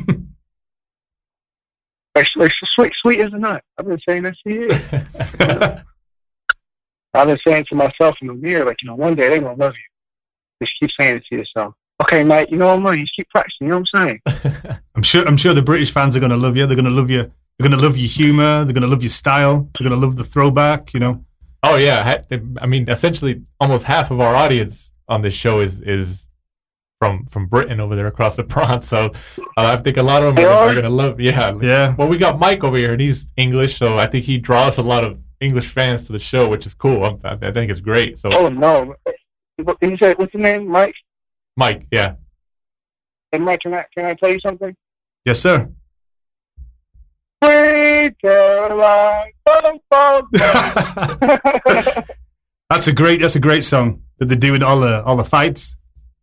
like, like sweet, sweet as a nut. I've been saying this for years. I've been saying to myself in the mirror, like, you know, one day they're going to love you. Just keep saying it to yourself. Okay, Mike, you know what I'm saying? Just keep practicing, you know what I'm saying? I'm sure I'm sure the British fans are going to love you. They're going to love you. They're going to love your humor. They're going to love your style. They're going to love the throwback, you know? Oh, yeah. I mean, essentially, almost half of our audience on this show is is from from Britain over there across the pond. So uh, I think a lot of them are, are going to love Yeah. Yeah. Well, we got Mike over here, and he's English, so I think he draws a lot of English fans to the show, which is cool. I, I think it's great. So, oh no, you said what's your name, Mike? Mike, yeah. Hey, Mike, can I can I tell you something? Yes, sir. That's a great. That's a great song that they do in all the all the fights.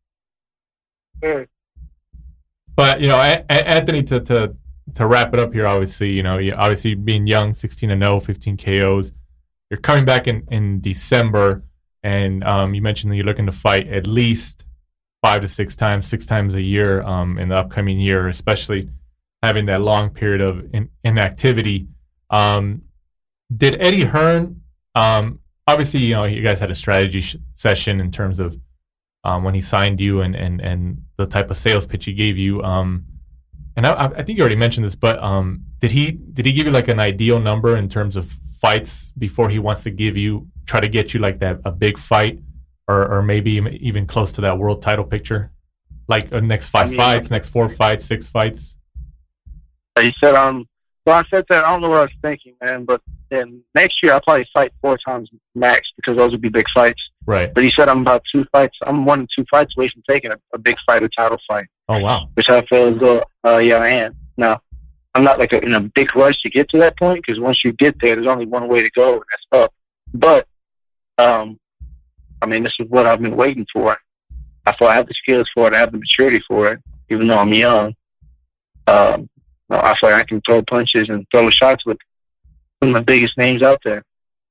Sure. But you know, a- a- Anthony, to to. To wrap it up here, obviously, you know, you, obviously being young, sixteen and oh, fifteen K Os. You're coming back in, in December, and um, you mentioned that you're looking to fight at least five to six times, six times a year um, in the upcoming year, especially having that long period of in, inactivity. Um, did Eddie Hearn, um, obviously, you know, you guys had a strategy sh- session in terms of um, when he signed you and, and, and the type of sales pitch he gave you. Um, And I, I think you already mentioned this, but um, did he did he give you like an ideal number in terms of fights before he wants to give you try to get you like that a big fight or or maybe even close to that world title picture, like uh, next five I mean, fights, next four fights, six fights? He said, um, well, I said that I don't know what I was thinking, man, but then next year I'll probably fight four times max because those would be big fights. Right. But he said I'm about two fights. I'm one two fights away from taking a, a big fight, a title fight. Oh wow! Which I feel as though, uh, yeah, I am. Now, I'm not like a, in a big rush to get to that point because once you get there, there's only one way to go, and that's up. But, um, I mean, this is what I've been waiting for. I feel I have the skills for it. I have the maturity for it, even though I'm young. Um, I feel like I can throw punches and throw shots with some of the biggest names out there.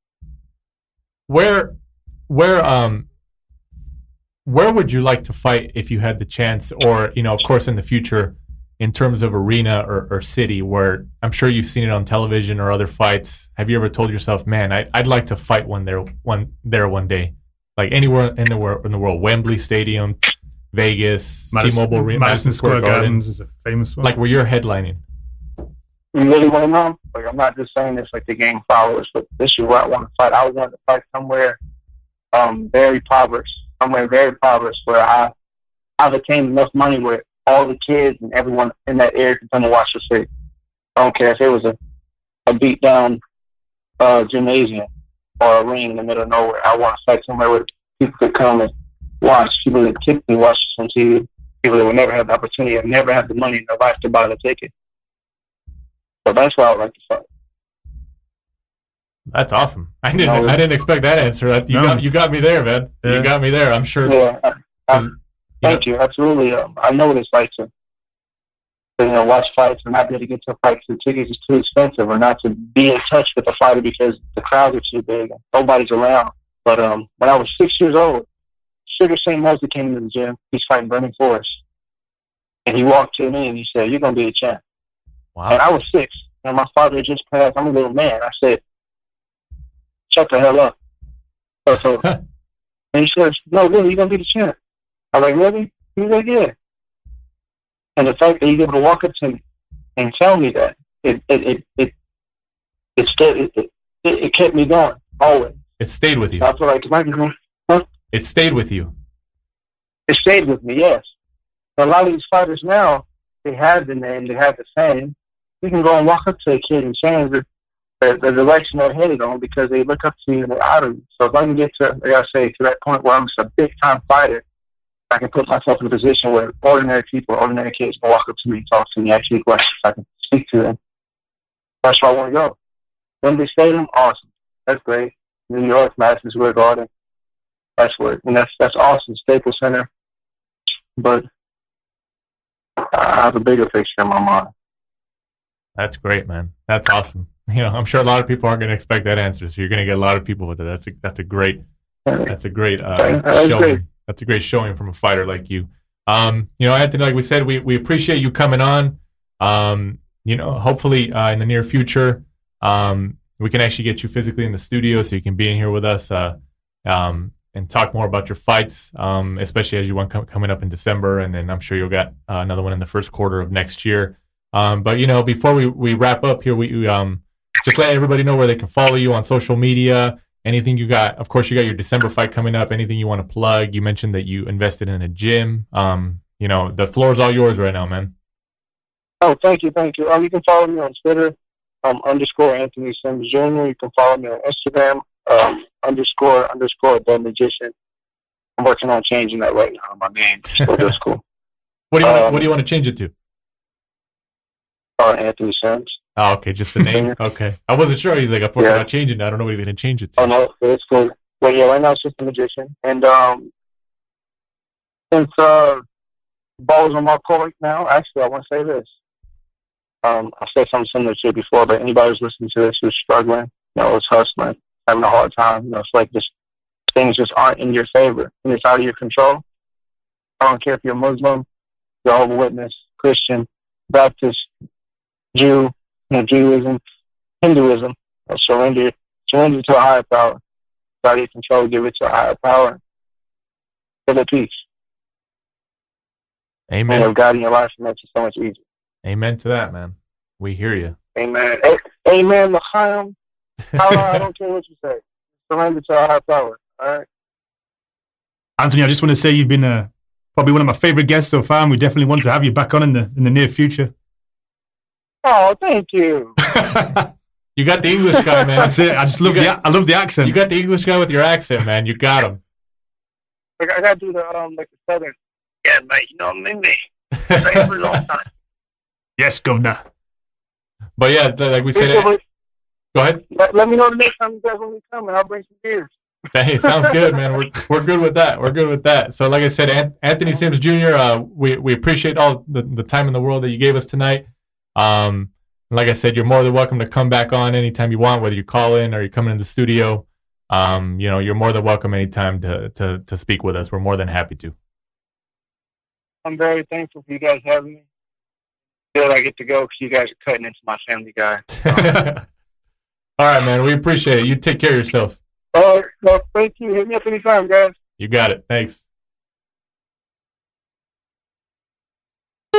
Where, where, um. Where would you like to fight if you had the chance, or, you know, of course, in the future, in terms of arena or, or city, where I'm sure you've seen it on television or other fights? Have you ever told yourself, man, I, I'd like to fight one there one there one day? Like anywhere in the world, in the world, Wembley Stadium, Vegas, Madison, T-Mobile Arena, Madison Square Gardens is a famous one. Like where you're headlining. You really want to know? Like, I'm not just saying this like the game followers, but this is where I want to fight. I want to fight somewhere um, very impoverished. somewhere very poverty where I I became enough money where all the kids and everyone in that area could come and watch the fight. I don't care if it was a, a beat down uh, gymnasium or a ring in the middle of nowhere. I want to fight somewhere where people could come and watch. People that typically watch on T V. People that would never have the opportunity and never have the money in their life to buy the ticket. So that's why I would like to fight. That's awesome. I didn't. You know, I didn't expect that answer. You no. got. You got me there, man. Yeah. You got me there. I'm sure. Yeah. I, I, thank you. Absolutely. Um, I know what it's like to, to, you know, watch fights and not be able to get to a fight because the tickets is too expensive, or not to be in touch with the fighter because the crowds are too big and nobody's around. But um, when I was six years old, Sugar Saint Mosley came into the gym. He's fighting Burning Forest, and he walked to me and he said, "You're gonna be a champ." Wow. And I was six, and my father had just passed. I'm a little man. I said, "Shut the hell up." So, so and he says, "No, really, you're gonna be the champ." I'm like, "Really?" He was like, "Yeah." And the fact that he's able to walk up to me and tell me that, it it it it it, still, it, it, it kept me going always. It stayed with you. I feel like, huh? It stayed with you. It stayed with me, yes. But a lot of these fighters now, they have the name, they have the fame. You can go and walk up to a kid and change the, the, the direction they're headed on because they look up to you and they idol you. So if I can get to, like I say, to that point where I'm just a big-time fighter, I can put myself in a position where ordinary people, ordinary kids can walk up to me and talk to me, ask me questions. I can speak to them. That's where I want to go. Wembley Stadium, awesome. That's great. New York, Madison Square Garden. That's where, and that's that's awesome. Staples Center. But I have a bigger picture in my mind. That's great, man. That's awesome. You know, I'm sure a lot of people aren't going to expect that answer, so you're going to get a lot of people with it. That's a, that's a great, that's a great uh, That's showing. great. That's a great showing from a fighter like you. Um, you know, Anthony, like we said, we we appreciate you coming on. Um, you know, hopefully uh, in the near future, um, we can actually get you physically in the studio so you can be in here with us. Uh, um, and talk more about your fights, um, especially as you want com- coming up in December, and then I'm sure you'll get uh, another one in the first quarter of next year. Um, but, you know, before we, we wrap up here, we um, just let everybody know where they can follow you on social media, anything you got. Of course, you got your December fight coming up, anything you want to plug. You mentioned that you invested in a gym. Um, you know, the floor is all yours right now, man. Oh, thank you, thank you. Um, you can follow me on Twitter, um, underscore Anthony Sims Junior You can follow me on Instagram, um, underscore, underscore The Magician. I'm working on changing that right now. My name still just cool. What do you Um, want, what do you want to change it to? Uh, Anthony Sims. Oh, okay, just the name. Okay, I wasn't sure. He's like, I'm working Yeah. on changing it. I don't know what he's going to change it to. Oh no, it's cool. But yeah, right now it's just The Magician. And um, since uh, ball's on my court now, actually, I want to say this. Um, I said something similar to it before, but anybody who's listening to this who's struggling, you know, is hustling, having a hard time, you know, it's like just things just aren't in your favor and it's out of your control. I don't care if you're Muslim, Jehovah's Witness, Christian, Baptist, Jew, you know, Judaism, Hinduism. You know, surrender, surrender to a higher power. It's out of your control. Give it to a higher power. Feel at peace. Amen. And have God in your life, and makes it so much easier. Amen to that, man. We hear you. Amen. A- Amen. L'chaim. I don't care what you say. Surrender to a higher power. All right. Anthony, I just want to say you've been uh, probably one of my favorite guests so far, and we definitely want to have you back on in the in the near future. Oh, thank you. You got the English guy, man. That's it. I just love You got- the I love the accent. You got the English guy with your accent, man. You got him. I got, I got to do the um like the southern. Yeah, mate. You know what I mean? Stay for a long time. Yes, governor. But yeah, th- like we said, Let, go ahead. let me know the next time you guys want me to come, and I'll bring some beers. Hey, sounds good, man. We're we're good with that. We're good with that. So, like I said, An- Anthony Sims Junior Uh, we we appreciate all the, the time in the world that you gave us tonight. Um, like I said, you're more than welcome to come back on anytime you want, whether you call in or you're coming in the studio. Um, you know, you're more than welcome anytime to to to speak with us. We're more than happy to. I'm very thankful for you guys having me. Feel I get to go because you guys are cutting into my family guy. All right, man. We appreciate it. You take care of yourself. All right. Well, thank you. Hit me up anytime, guys. You got it. Thanks.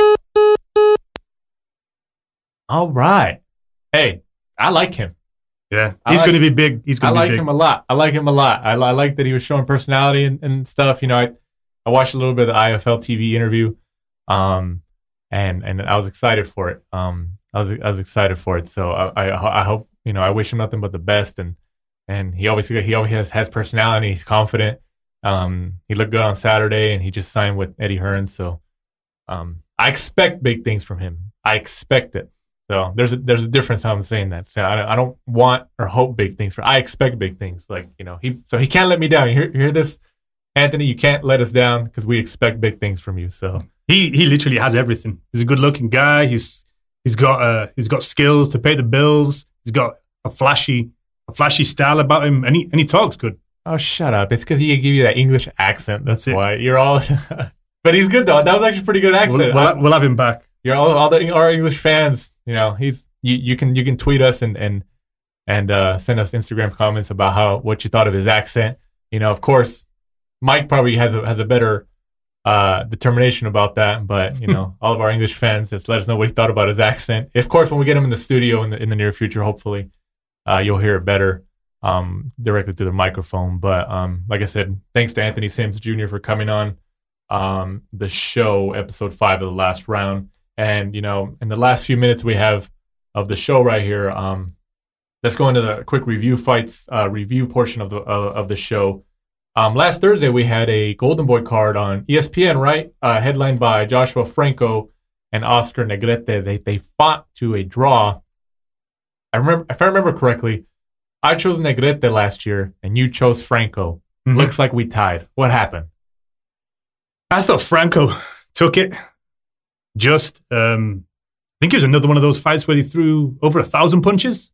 All right. Hey, I like him. Yeah, I he's like- going to be big. He's I going to be like big. him a lot. I like him a lot. I, I like that he was showing personality and, and stuff. You know, I, I watched a little bit of the I F L T V interview, um, and and I was excited for it. Um, I was I was excited for it. So I, I I hope, you know, I wish him nothing but the best. And and he obviously he always has, has personality. He's confident. Um, he looked good on Saturday, and he just signed with Eddie Hearn. So um, I expect big things from him. I expect it. So there's a there's a difference how I'm saying that. So I, I don't want or hope big things for. I expect big things. Like, you know, he so he can't let me down. You hear, you hear this, Anthony? You can't let us down because we expect big things from you. So He he literally has everything. He's a good looking guy. He's he's got uh he's got skills to pay the bills. He's got a flashy a flashy style about him, and he and he talks good. oh, shut up! It's because he give you that English accent. That's, That's it. why you're all. But he's good though. That was actually a pretty good accent. We'll, I- we'll, we'll have him back. You're all, all the our English fans. You know, he's you, you can you can tweet us and and and uh, send us Instagram comments about how what you thought of his accent. You know, of course, Mike probably has a has a better uh, determination about that. But you know, all of our English fans, just let us know what he thought about his accent. Of course, when we get him in the studio in the in the near future, hopefully, uh, you'll hear it better um, directly through the microphone. But um, like I said, thanks to Anthony Sims Junior for coming on um, the show, episode five of the last round. And, you know, in the last few minutes we have of the show right here, um, let's go into the quick review fights, uh, review portion of the uh, of the show. Um, last Thursday we had a Golden Boy card on E S P N, right? Uh, headlined by Joshua Franco and Oscar Negrete. They they fought to a draw. I remember, if I remember correctly, I chose Negrete last year and you chose Franco. Mhm. Looks like we tied. What happened? I thought Franco took it. Just, um, I think it was another one of those fights where he threw over a thousand punches.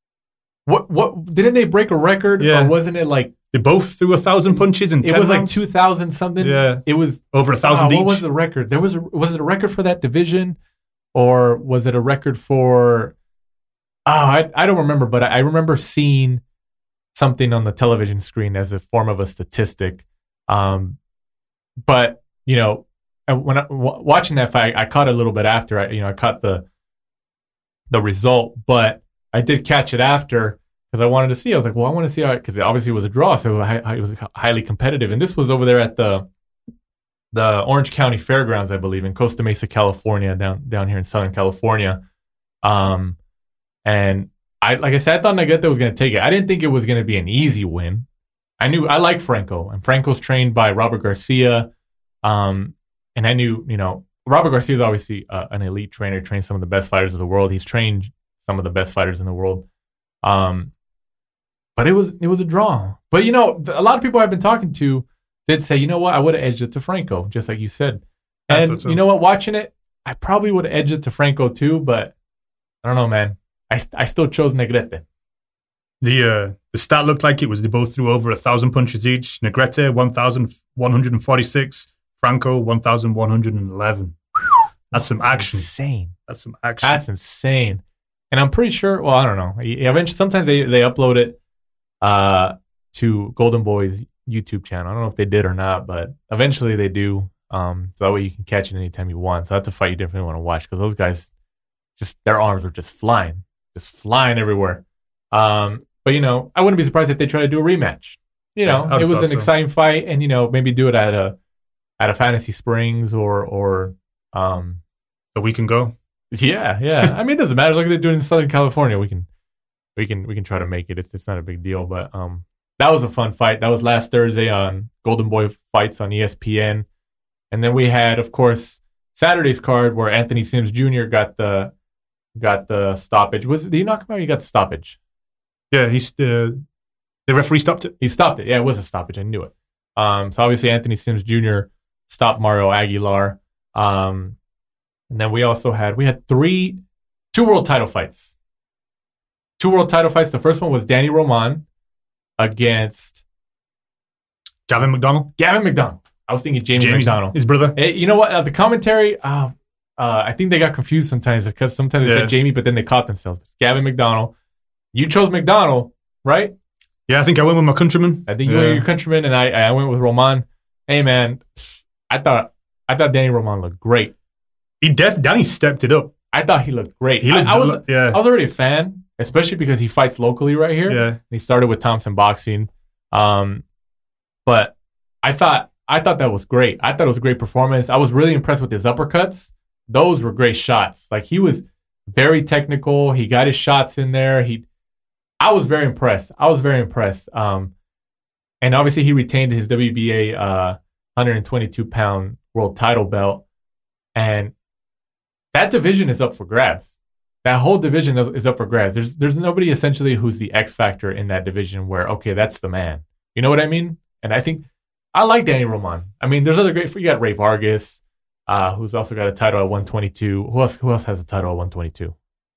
What what didn't they break a record? Yeah. Or wasn't it like They both threw a thousand punches in it ten was like rounds. two thousand something? Yeah. It was Over a thousand oh, each. what was the record? There was a, was it a record for that division, or was it a record for? Oh, I I don't remember, but I, I remember seeing something on the television screen as a form of a statistic. Um, but you know, I- when I, w- watching that fight, I caught it a little bit after. I you know I caught the the result, but I did catch it after because I wanted to see. I was like, well, I want to see how because obviously it was a draw, so hi- it was highly competitive. And this was over there at the the Orange County Fairgrounds, I believe, in Costa Mesa, California, down down here in Southern California. Um, and I like I said, I thought Negrete was going to take it. I didn't think it was going to be an easy win. I knew I like Franco, and Franco's trained by Robert Garcia. Um, and I knew, you know, Robert Garcia is obviously uh, an elite trainer, trains some of the best fighters of the world. He's trained some of the best fighters in the world. Um, but it was it was a draw. But you know, th- a lot of people I've been talking to did say, you know what, I would have edged it to Franco, just like you said. I And thought so. you know what, watching it, I probably would have edged it to Franco too. But I don't know, man. I st- I still chose Negrete. The uh, the stat looked like it was they both threw over a thousand punches each. Negrete one thousand one hundred forty six, Franco one thousand one hundred eleven. That's some action. Insane. That's some action. That's insane. And I'm pretty sure. Well, I don't know. Eventually, sometimes they they upload it uh, to Golden Boy's YouTube channel. I don't know if they did or not, but eventually they do. Um, so that way you can catch it anytime you want. So that's a fight you definitely want to watch because those guys, just their arms are just flying, just flying everywhere. Um, but you know, I wouldn't be surprised if they try to do a rematch. You know, Yeah, I'd it was thought an so. exciting fight, and you know, maybe do it at a at a Fantasy Springs or or um, So we can go. yeah, yeah. I mean, it doesn't matter. Like they're doing in Southern California, we can, we can, we can try to make it. It's, it's not a big deal. But um, that was a fun fight. That was last Thursday on Golden Boy Fights on E S P N, and then we had, of course, Saturday's card where Anthony Sims Junior got the, got the stoppage. Was did he knock him out? Or he got the stoppage. Yeah, he's uh, the referee stopped it. He stopped it. Yeah, it was a stoppage. I knew it. Um, so obviously Anthony Sims Junior stopped Mario Aguilar. Um, and then we also had we had three, two world title fights. Two world title fights. The first one was Danny Roman against Gavin McDonald, Gavin McDonald. I was thinking Jamie Jamie's- McDonald. his brother. Eh, you know what? Uh, the commentary, uh, uh, I think they got confused sometimes because sometimes they Yeah. said Jamie, but then they caught themselves. It's Gavin McDonald. You chose McDonald, right? Yeah, I think I went with my countryman. I think you yeah. went with your countryman, and I I went with Roman. Hey man, I thought I thought Danny Roman looked great. He def Danny stepped it up. I thought he looked great. He looked, I, I was yeah. I was already a fan, especially because he fights locally right here. Yeah. He started with Thompson Boxing. Um, but I thought I thought that was great. I thought it was a great performance. I was really impressed with his uppercuts. Those were great shots. Like, he was very technical. He got his shots in there. He, I was very impressed. I was very impressed. Um, and obviously he retained his W B A uh, one twenty-two pound world title belt. And that division is up for grabs. That whole division is up for grabs. There's there's nobody essentially who's the X factor in that division where, okay, that's the man. You know what I mean? And I think I like Danny Roman. I mean, there's other great. You got Ray Vargas, uh, who's also got a title at one twenty-two. Who else? Who else has a title at one twenty-two?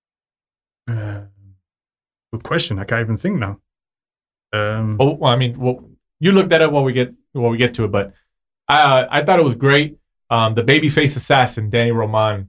Uh, good question. I can't even think now. Um, oh, well, I mean, well, you look that up while we get while we get to it. But I I thought it was great. Um, the babyface assassin, Danny Roman.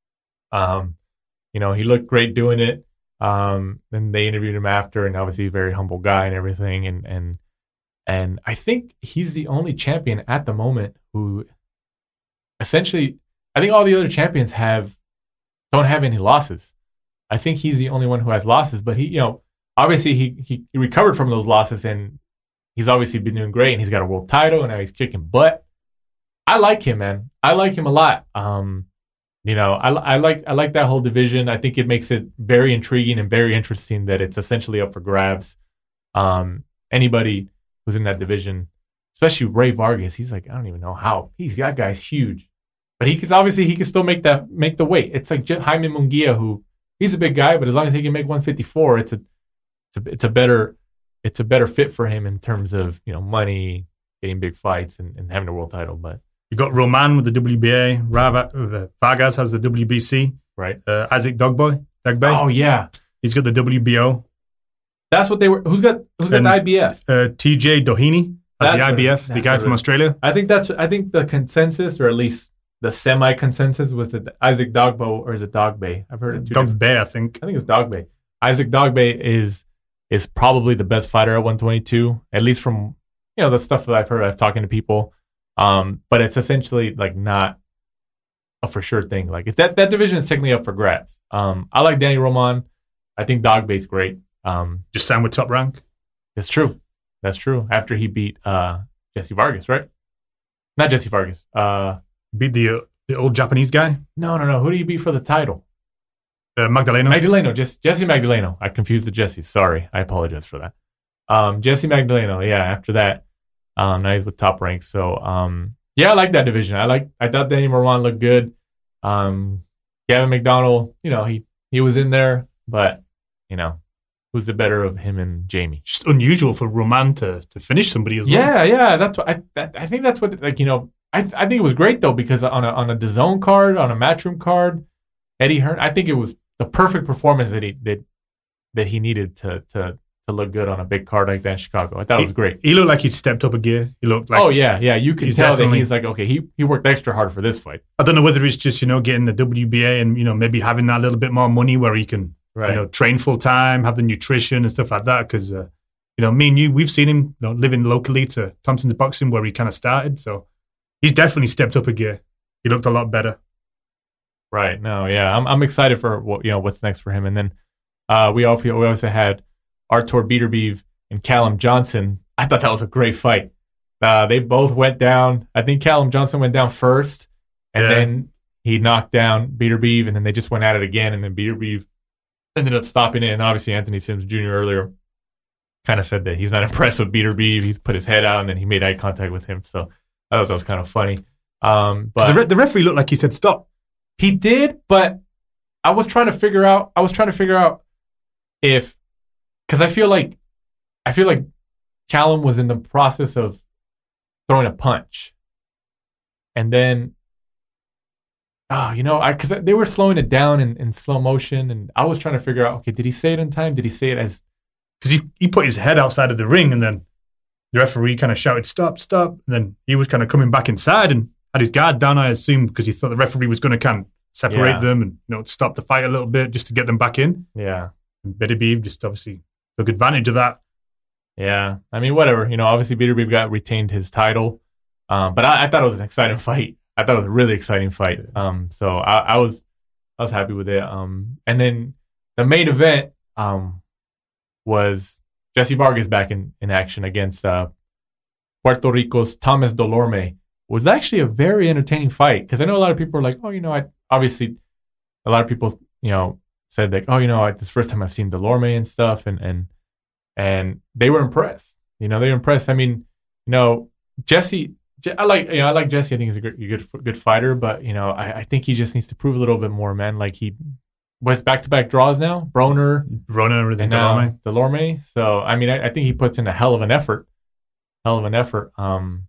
Um, you know, he looked great doing it. Um, and they interviewed him after, and obviously a very humble guy and everything. And and and I think he's the only champion at the moment who, essentially, I think all the other champions have don't have any losses. I think he's the only one who has losses. But he, you know, obviously he he, he recovered from those losses, and he's obviously been doing great. And he's got a world title, and now he's kicking butt. I like him, man. I like him a lot. Um, You know, I, I like I like that whole division. I think it makes it very intriguing and very interesting that it's essentially up for grabs. Um, anybody who's in that division, especially Ray Vargas, he's like, I don't even know how. He's that guy's huge, but he can obviously he can still make that make the weight. It's like Jaime Munguia, who he's a big guy, but as long as he can make one fifty-four, it's a it's a it's a better it's a better fit for him in terms of, you know, money, getting big fights, and, and having a world title. But you got Roman with the W B A. Rava, uh, Vargas has the W B C. Right. Uh, Isaac Dogboy. Dagboy. Oh yeah, he's got the W B O. That's what they were. Who's got Who's got And, the I B F? Uh, T J Doheny has That's the I B F. what- The guy that's from what- Australia. I think that's. I think the consensus, or at least the semi-consensus, was that Isaac Dogbo, or is it Dogbay? I've heard it. two different- Dogbay, I think. I think it's Dogbay. Isaac Dogbay is is probably the best fighter at one twenty-two, at least from, you know, the stuff that I've heard. I've talking to people, um, but it's essentially like not a for sure thing. Like, if that that division is technically up for grabs. Um, I like Danny Roman. I think Dogbay's great. Um, Just signed with Top Rank. That's true. That's true. After he beat uh, Jesse Vargas, right? Not Jesse Vargas. Uh, Beat the uh, the old Japanese guy, no, no, no. Who do you beat for the title? uh, Magdaleno. Magdaleno. Just Jesse Magdaleno. I confused the Jesse. Sorry. I apologize for that. Um, Jesse Magdaleno. Yeah. After that, um, now he's with Top Rank. So, um, yeah, I like that division. I like. I thought Danny Moran looked good. Um, Gavin McDonald. You know, he he was in there, but you know, who's the better of him and Jamie? Just unusual for Roman to, to finish somebody as well. Yeah, yeah. That's what I. That, I think that's what, like, you know. I I think it was great though, because on a on a DAZN card, on a Matchroom card, Eddie Hearn. I think it was the perfect performance that he that that he needed to to to look good on a big card like that in Chicago. I thought he, it was great. He looked like he stepped up a gear. He looked like. Oh yeah, yeah. You could he's tell that definitely- he's like, okay, he he worked extra hard for this fight. I don't know whether it's just, you know, getting the W B A and, you know, maybe having that little bit more money where he can, Right. you know, train full time, have the nutrition and stuff like that. Because, uh, you know, me and you, we've seen him, you know, living locally to Thompson's Boxing where he kind of started. So he's definitely stepped up a gear. He looked a lot better. Right. No. Yeah. I'm I'm excited for what, you know, what's next for him. And then uh, we also we also had Artur Beterbiev and Callum Johnson. I thought that was a great fight. Uh, they both went down. I think Callum Johnson went down first, and Yeah. then he knocked down Beterbiev, and then they just went at it again, and then Beterbiev ended up stopping it. And obviously Anthony Sims Junior earlier kind of said that he's not impressed with Beterbiev. He's put his head out, and then he made eye contact with him. So I thought that was kind of funny. Um, but The, re- the referee looked like he said stop. he did, but I was trying to figure out. I was trying to figure out if, because I feel like, I feel like Callum was in the process of throwing a punch, and then, oh, you know, I because they were slowing it down in, in slow motion, and I was trying to figure out, okay, did he say it in time? Did he say it as? Because he, he put his head outside of the ring and then the referee kind of shouted, stop, stop. And then he was kind of coming back inside and had his guard down, I assume, because he thought the referee was going to kind of separate Yeah. them and, you know, stop the fight a little bit just to get them back in. Yeah, And Beterbiev just obviously took advantage of that. yeah. I mean, whatever. You know, obviously Beterbiev got retained his title, um, but I, I thought it was an exciting fight. I thought it was a really exciting fight. Um, so I, I was I was happy with it. Um, and then the main event, um, was Jesse Vargas back in, in action against uh, Puerto Rico's Thomas Delorme. It was actually a very entertaining fight because I know a lot of people are like, oh, you know, I obviously a lot of people, you know, said like, oh, you know, this is the first time I've seen Delorme and stuff, and and and they were impressed. You know, they were impressed. I mean, you know, Jesse, I like, you know, I like Jesse. I think he's a good, good, good fighter, but you know, I, I think he just needs to prove a little bit more, man. Like he was back-to-back draws now, Broner, Broner, and Delorme. Delorme. So, I mean, I, I think he puts in a hell of an effort, hell of an effort. Um,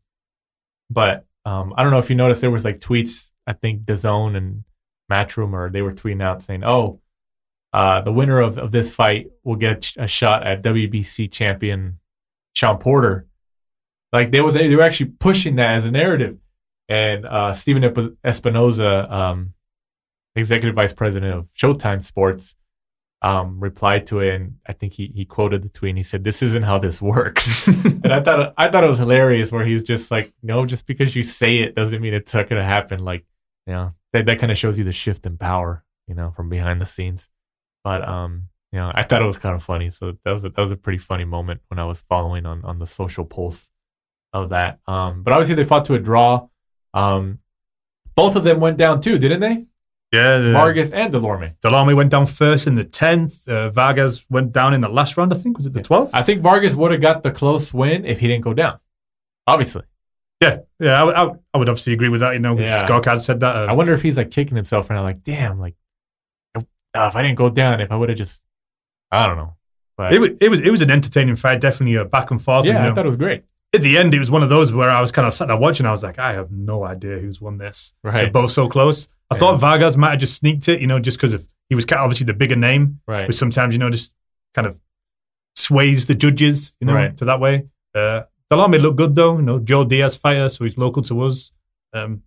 but um, I don't know if you noticed, there was like tweets. I think DAZN and Matchroom, or they were tweeting out saying, "Oh, uh, the winner of, of this fight will get a shot at W B C champion Sean Porter." Like they was they were actually pushing that as a narrative, and uh, Steven Espinoza, um, executive vice president of Showtime Sports, um, replied to it, and I think he he quoted the tweet. And he said, "This isn't how this works." And I thought I thought it was hilarious, where he's just like, "No, just because you say it doesn't mean it's not going to happen." Like, you know, that that kind of shows you the shift in power, you know, from behind the scenes. But um, you know, I thought it was kind of funny. So that was a, that was a pretty funny moment when I was following on on the social pulse of that. Um, but obviously they fought to a draw. Um, both of them went down too, didn't they? Yeah, the, Vargas and Delorme. Delorme went down first in the tenth. Uh, Vargas went down in the last round, I think. Was it the twelfth? I think Vargas would have got the close win if he didn't go down. Obviously. Yeah, yeah, I, would- I, would- I would obviously agree with that. You know, Yeah. scorecard said that. Uh, I wonder if he's like kicking himself right now, like, damn, like, uh, if I didn't go down, if I would have just, I don't know. But it, was, it was it was an entertaining fight, definitely a back and forth. yeah, and, you I know, thought it was great. at the end, it was one of those where I was kind of sat there watching. I was like, I have no idea who's won this. Right. They're both so close. I Yeah. thought Vargas might have just sneaked it, you know, just because of he was kind of obviously the bigger name, Right. which sometimes, you know, just kind of sways the judges, you know, Right. to that way. Uh, Delorme looked good though, you know, Joe Diaz fighter, so he's local to us. Um,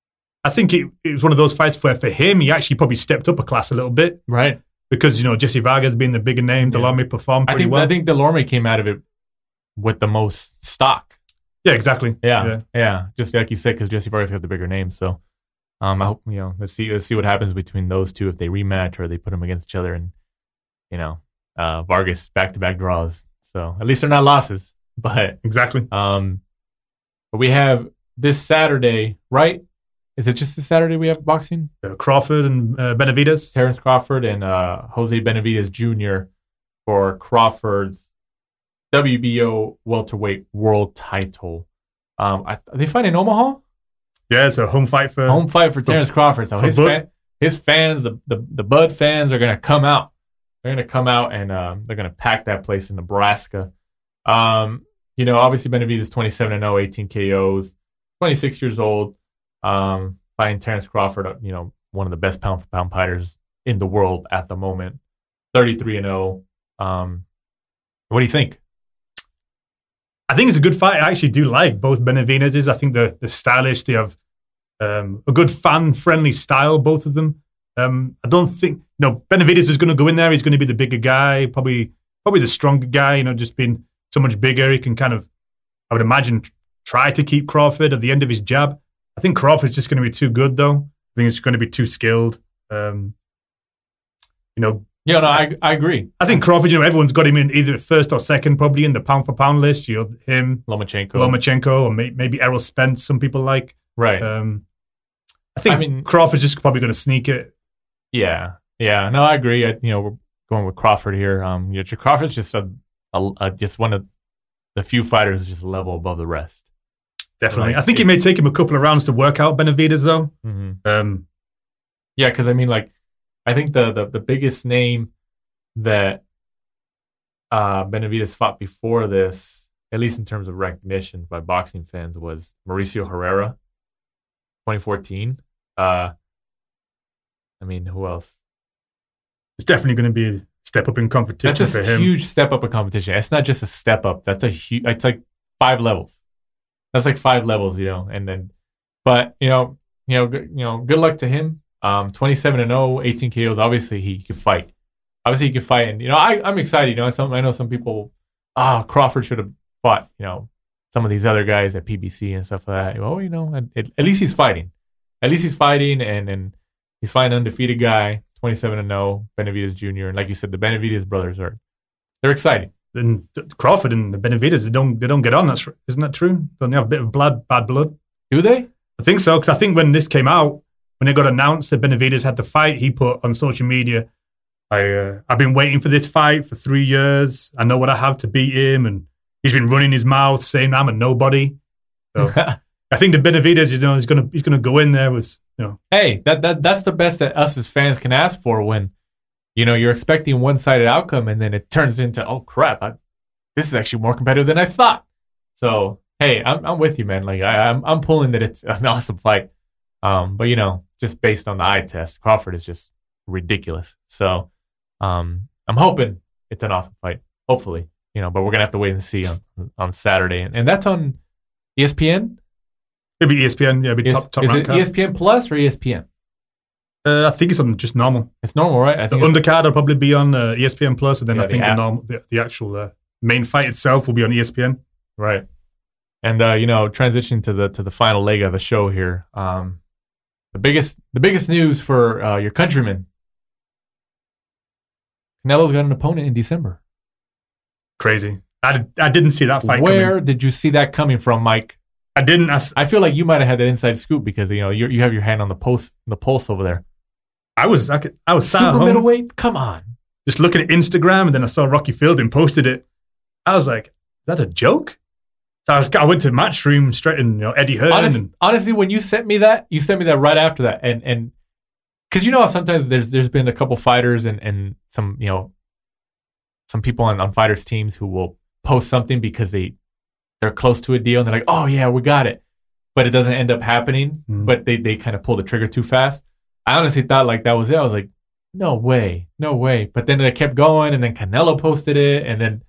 I think it, it was one of those fights where for him, he actually probably stepped up a class a little bit Right. because, you know, Jesse Vargas being the bigger name, Yeah. Delorme performed I pretty think well. I think Delorme came out of it with the most stock. yeah, exactly. Yeah, yeah. Just like you said, because Jesse Vargas got the bigger name. So, um, I hope you know. Let's see. Let's see what happens between those two if they rematch or they put them against each other. And you know, uh, Vargas back to back draws. So at least they're not losses. But Exactly. um, but we have this Saturday, right? Is it just this Saturday we have boxing? Uh, Crawford and uh, Benavidez. Terrence Crawford and uh, Jose Benavidez Junior for Crawford's W B O welterweight world title. Um, I, are they fighting in Omaha? Yeah, it's a home fight for Home fight for Terrence Crawford. So for his Bud. fan, his fans, the, the the Bud fans, are gonna come out. They're gonna come out and um, they're gonna pack that place in Nebraska. Um, you know, obviously Benavidez twenty-seven and oh, eighteen K Os, twenty-six years old. Um, fighting Terrence Crawford, you know, one of the best pound for pound fighters in the world at the moment. thirty-three and oh. Um, what do you think? I think it's a good fight. I actually do like both Benavidez's. I think they're, they're stylish. They have um, a good fan-friendly style, both of them. Um, I don't think, you know, Benavidez is going to go in there. He's going to be the bigger guy, probably probably the stronger guy, you know, just being so much bigger. He can kind of, I would imagine, try to keep Crawford at the end of his jab. I think Crawford's just going to be too good, though. I think it's going to be too skilled. Um, you know, Yeah, no, I I agree. I think Crawford, you know, everyone's got him in either first or second, probably in the pound for pound list. You know, him, Lomachenko. Lomachenko, or may, maybe Errol Spence, some people like. Right. Um, I think I mean- Crawford's just probably going to sneak it. Yeah, yeah. No, I agree. I, you know, we're going with Crawford here. Um, you know, Crawford's just a, a, a just one of the few fighters who's just a level above the rest. Definitely. Like, I think it may take him a couple of rounds to work out Benavidez, though. Mm-hmm. Um, Yeah, because I mean, like, I think the the, the biggest name that uh, Benavidez fought before this, at least in terms of recognition by boxing fans, was Mauricio Herrera, twenty fourteen. Uh, I mean, who else? it's definitely going to be a step up in competition That's for a him. huge step up in competition. It's not just a step up. That's a huge. It's like five levels. That's like five levels, you know. And then, but you know, you know, good, you know, good luck to him. Um, twenty-seven and oh, eighteen K Os. Obviously, he could fight. Obviously, he could fight, and you know, I, I'm excited. You know, some I know some people. Ah, Crawford should have fought. You know, some of these other guys at P B C and stuff like that. Oh, you know, at, at least he's fighting. At least he's fighting, and and he's fighting an undefeated guy. twenty-seven and oh, Benavidez Junior And like you said, the Benavidez brothers are they're exciting. And Crawford and the Benavidez, they don't they don't get on. That's isn't that true? Don't they have a bit of blood, bad blood? Do they? I think so, because I think when this came out, when it got announced that Benavidez had the fight, he put on social media, I, uh, I've been waiting for this fight for three years. I know what I have to beat him. And he's been running his mouth saying I'm a nobody. So I think the Benavidez, you know, he's going to he's gonna go in there with, you know. Hey, that, that that's the best that us as fans can ask for when, you know, you're expecting one-sided outcome and then it turns into, oh, crap, I, this is actually more competitive than I thought. So, hey, I'm I'm with you, man. Like, I, I'm I'm pulling that it's an awesome fight. Um, but, you know, just based on the eye test, Crawford is just ridiculous. So, um, I'm hoping it's an awesome fight. Hopefully, you know, but we're going to have to wait and see on, on Saturday. And, and that's on E S P N? It'll be E S P N. Yeah, it'll be top, top Is rank it card. E S P N Plus or E S P N? Uh, I think it's on just normal. It's normal, right? I The think it's- undercard will probably be on uh, E S P N Plus, and then Yeah, I think the the, app. normal, the, the actual uh, main fight itself will be on E S P N. Right. And uh, you know, transition to the to the final leg of the show here. Um, the biggest the biggest news for uh, your countrymen. Canelo's got an opponent in December. Crazy. I, did, I didn't see that fight Where coming. did you see that coming from, Mike? I didn't. I, s- I feel like you might have had that inside scoop because you know you you have your hand on the post the pulse over there. I was I, could, I was sat at Super home middleweight, come on. just looking at Instagram, and then I saw Rocky Fielding posted it. I was like, is that a joke? So I, was, I went to Matchroom straight in, you know, Eddie Hearn. Honest, and honestly, when you sent me that, you sent me that right after that, and and because you know how sometimes there's there's been a couple fighters and and some you know some people on, on fighters teams who will post something because they they're close to a deal and they're like, oh yeah, we got it, but it doesn't end up happening. Mm. But they they kind of pull the trigger too fast. I honestly thought like that was it. I was like, no way, no way. But then it kept going, and then Canelo posted it, and then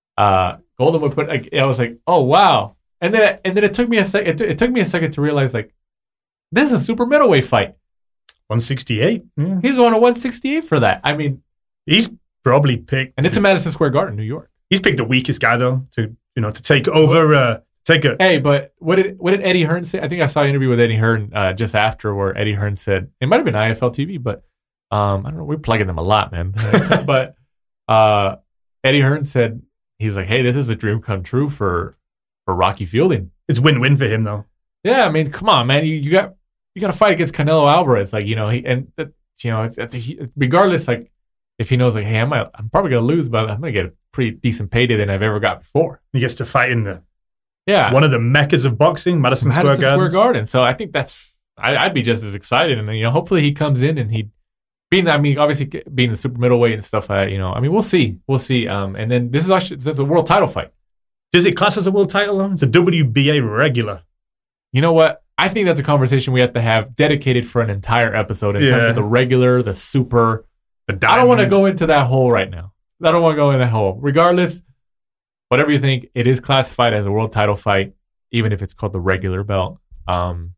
uh, Golden would put. Like, I was like, oh wow. And then and then it took me a sec. It, t- it took me a second to realize like this is a super middleweight fight. one sixty-eight. Yeah. He's going to one sixty-eight for that. I mean, He's probably picked, and it's in Madison Square Garden, New York. he's picked the weakest guy though to you know to take over. Uh, take a Hey, but what did what did Eddie Hearn say? I think I saw an interview with Eddie Hearn uh, just after where Eddie Hearn said it might have been I F L T V, but um, I don't know. We're plugging them a lot, man. but uh, Eddie Hearn said he's like, hey, this is a dream come true for for Rocky Fielding. it's win-win for him though. Yeah, I mean, come on, man. You, you got you got to fight against Canelo Alvarez, like you know, he and that, you know, it's, it's a, regardless, like if he knows, like, hey, I'm I'm probably gonna lose, but I'm gonna get a pretty decent payday than I've ever got before. He gets to fight in the Yeah, one of the meccas of boxing, Madison, Madison Square Garden. Square Garden. So I think that's I, I'd be just as excited, and you know, hopefully he comes in and he being I mean, obviously being the super middleweight and stuff. Uh, you know, I mean, we'll see, we'll see. Um, and then this is actually this is a world title fight. Does it class as a world title though? It's a W B A regular. You know what? I think that's a conversation we have to have dedicated for an entire episode in terms Yeah. of the regular, the super. The I don't want to diamond. go into that hole right now. I don't want to go in that hole. Regardless, whatever you think, it is classified as a world title fight, even if it's called the regular belt. Um,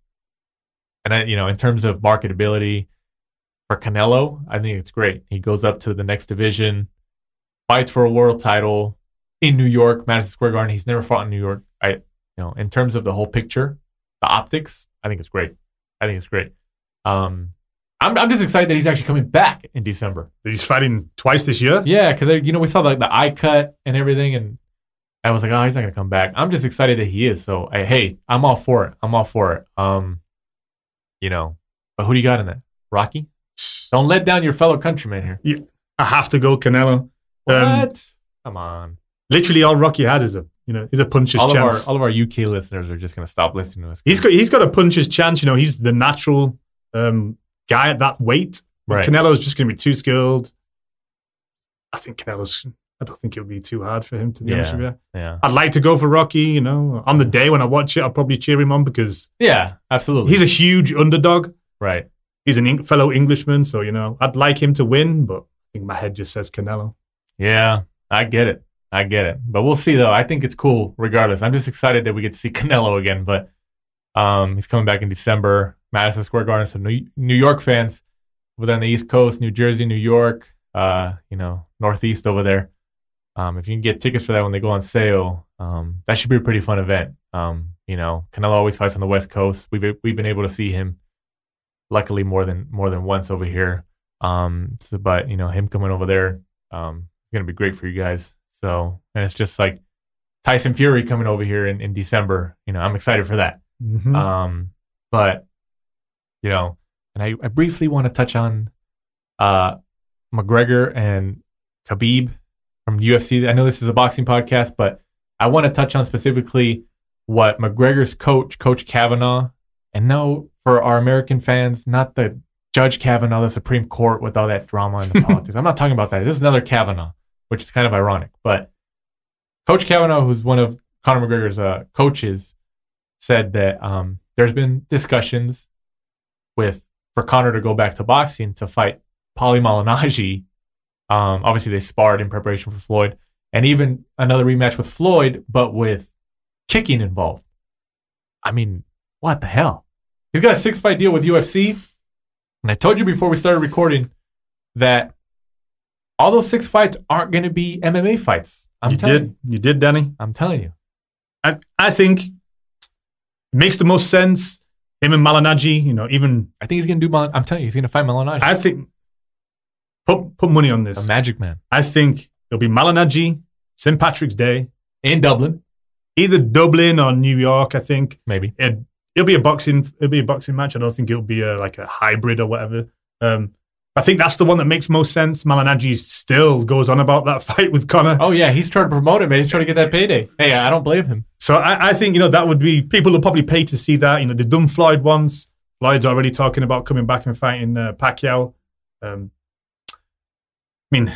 and I, you know, in terms of marketability for Canelo, I think it's great. He goes up to the next division, fights for a world title in New York, Madison Square Garden. He's never fought in New York. I, you know, in terms of the whole picture, the optics, I think it's great. I think it's great. Um, I'm I'm just excited that he's actually coming back in December. He's fighting twice this year. Yeah, because you know we saw like the eye cut and everything, and I was like, oh, he's not gonna come back. I'm just excited that he is. So I, hey, I'm all for it. I'm all for it. Um, you know, but who do you got in that? Rocky? Don't let down your fellow countryman here. Yeah, I have to go Canelo. Um, What? Come on. literally, all Rocky had is a you know is a puncher's All of our chance. all of our U K listeners are just gonna stop listening to us. He's got he's got a puncher's chance. You know, he's the natural um, guy at that weight. Right. Canelo's just going to be too skilled. I think Canelo's. I don't think it would be too hard for him to be honest Yeah. with you. Yeah. I'd like to go for Rocky. You know, on the day when I watch it, I'll probably cheer him on because Yeah, absolutely. he's a huge underdog. right. He's an Eng- fellow Englishman, so you know I'd like him to win, but I think my head just says Canelo. Yeah, I get it. I get it. But we'll see, though. I think it's cool regardless. I'm just excited that we get to see Canelo again. But um, he's coming back in December, Madison Square Garden. So New, New York fans over on the East Coast, New Jersey, New York, uh, you know, Northeast over there. Um, if you can get tickets for that when they go on sale, um, that should be a pretty fun event. Um, you know, Canelo always fights on the West Coast. We've we've been able to see him, luckily more than more than once over here. Um, so, but, you know, him coming over there um, is going to be great for you guys. So, and it's just like Tyson Fury coming over here in, in December. You know, I'm excited for that. Mm-hmm. Um, but, you know, and I, I briefly want to touch on uh, McGregor and Khabib from U F C. I know this is a boxing podcast, but I want to touch on specifically what McGregor's coach, Coach Kavanaugh, and no, for our American fans, not the Judge Kavanaugh, the Supreme Court with all that drama and the politics. I'm not talking about that. This is another Kavanaugh, which is kind of ironic. But Coach Kavanaugh, who's one of Conor McGregor's uh, coaches, said that um, there's been discussions with for Conor to go back to boxing to fight Paulie Malignaggi. Um, obviously, they sparred in preparation for Floyd, and even another rematch with Floyd, but with kicking involved. I mean, what the hell? He's got a six-fight deal with U F C. And I told you before we started recording that all those six fights aren't going to be M M A fights. I'm you telling did. you. You did, Danny. I'm telling you. I, I think it makes the most sense. Him and Malignaggi, you know, even... I think he's going to do... Mal- I'm telling you, he's going to fight Malignaggi. I think... Put, put money on this. A magic man. I think it'll be Malignaggi, Saint Patrick's Day. In Dublin. Either Dublin or New York, I think. Maybe. It, it'll be a boxing It'll be a boxing match. I don't think it'll be a, like a hybrid or whatever. Um, I think that's the one that makes most sense. Malignaggi still goes on about that fight with Conor. Oh, yeah. He's trying to promote it, man. He's trying to get that payday. Hey, I don't blame him. So I, I think, you know, that would be... People will probably pay to see that. You know, they've done Floyd once. Floyd's already talking about coming back and fighting uh, Pacquiao. Um, I mean,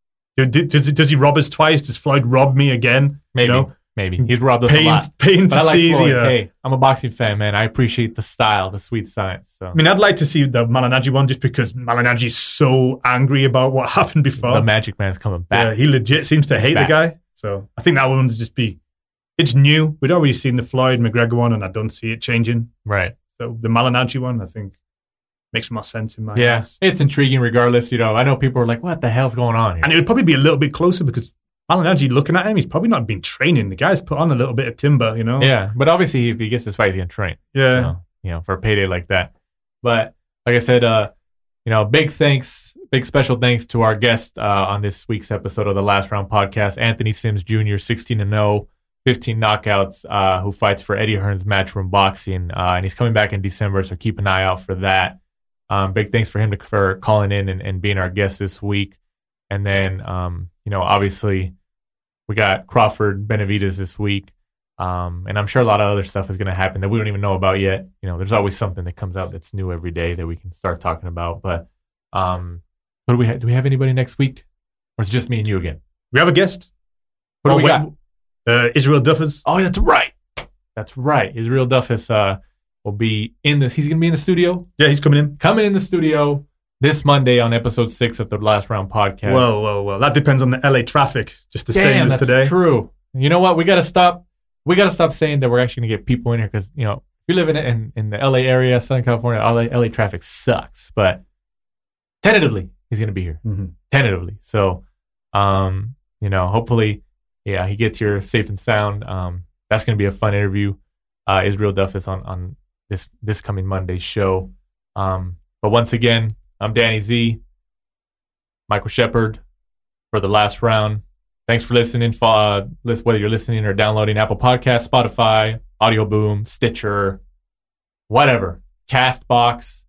does, does he rob us twice? Does Floyd rob me again? Maybe. You know? Maybe. He's robbed us pain, a lot. Pain to but I like see Floyd. the... Uh, hey, I'm a boxing fan, man. I appreciate the style, the sweet science. So. I mean, I'd like to see the Malignaggi one just because Malignaggi's so angry about what happened before. The Magic Man's coming back. Yeah, he legit seems to hate back. the guy. So I think that one would just be... It's new. We'd already seen the Floyd McGregor one, and I don't see it changing. Right. So the Malignaggi one, I think, makes more sense in my Yeah, eyes. it's intriguing regardless. You know, I know people are like, what the hell's going on here? And it would probably be a little bit closer because Malignaggi, looking at him, he's probably not been training. The guy's put on a little bit of timber, you know? Yeah, but obviously if he gets this fight, he's going to train. Yeah. You know, you know, for a payday like that. But like I said, uh, you know, big thanks, big special thanks to our guest uh, on this week's episode of the Last Round Podcast, Anthony Sims Junior, sixteen and oh, fifteen knockouts, uh, who fights for Eddie Hearn's Matchroom Boxing. Uh, and he's coming back in December, so keep an eye out for that. Um, big thanks for him to, for calling in and, and being our guest this week. And then, um, you know, obviously we got Crawford Benavidez this week. Um, and I'm sure a lot of other stuff is going to happen that we don't even know about yet. You know, there's always something that comes out that's new every day that we can start talking about. But um, what do we ha- do we have anybody next week? Or is it just me and you again? We have a guest. What oh, do we got? Uh, Israel Duffers. Oh, that's right. That's right. Israel Duffus uh, will be in this. He's going to be in the studio. Yeah, he's coming in. Coming in the studio this Monday on episode six of the Last Round Podcast. Well, well, well. That depends on the L A traffic, just the Damn, same as that's today. True. You know what? We got to stop. We got to stop saying that we're actually going to get people in here because, you know, if you live in, in in the L A area, Southern California, L A, L A traffic sucks. But tentatively, he's going to be here. Mm-hmm. Tentatively. So, um, you know, hopefully, yeah, he gets here safe and sound. Um, that's going to be a fun interview. Uh, Israel Duffus on on this this coming Monday's show. Um, but once again, I'm Danny Z, Michael Shepard for the Last Round. Thanks for listening. Uh, whether you're listening or downloading Apple Podcasts, Spotify, Audio Boom, Stitcher, whatever, Castbox,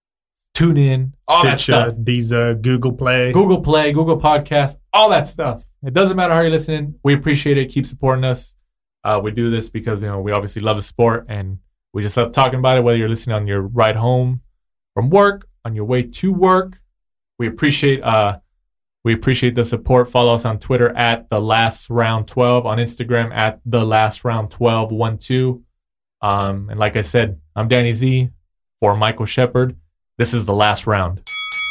TuneIn, all that Stitcher, stuff. Deezer, Google Play. Google Play, Google Podcasts, all that stuff. It doesn't matter how you're listening. We appreciate it. Keep supporting us. Uh, we do this because, you know, we obviously love the sport and we just love talking about it, whether you're listening on your ride home from work, on your way to work. We appreciate uh, we appreciate the support. Follow us on Twitter at the last round twelve, on Instagram at the last round twelve one two. Um, and like I said, I'm Danny Z for Michael Shepard. This is the Last Round.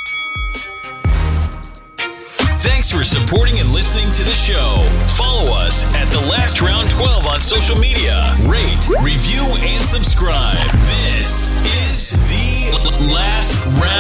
Thanks for supporting and listening to the show. Follow us at The Last Round twelve on social media. Rate, review, and subscribe. This is The Last Round.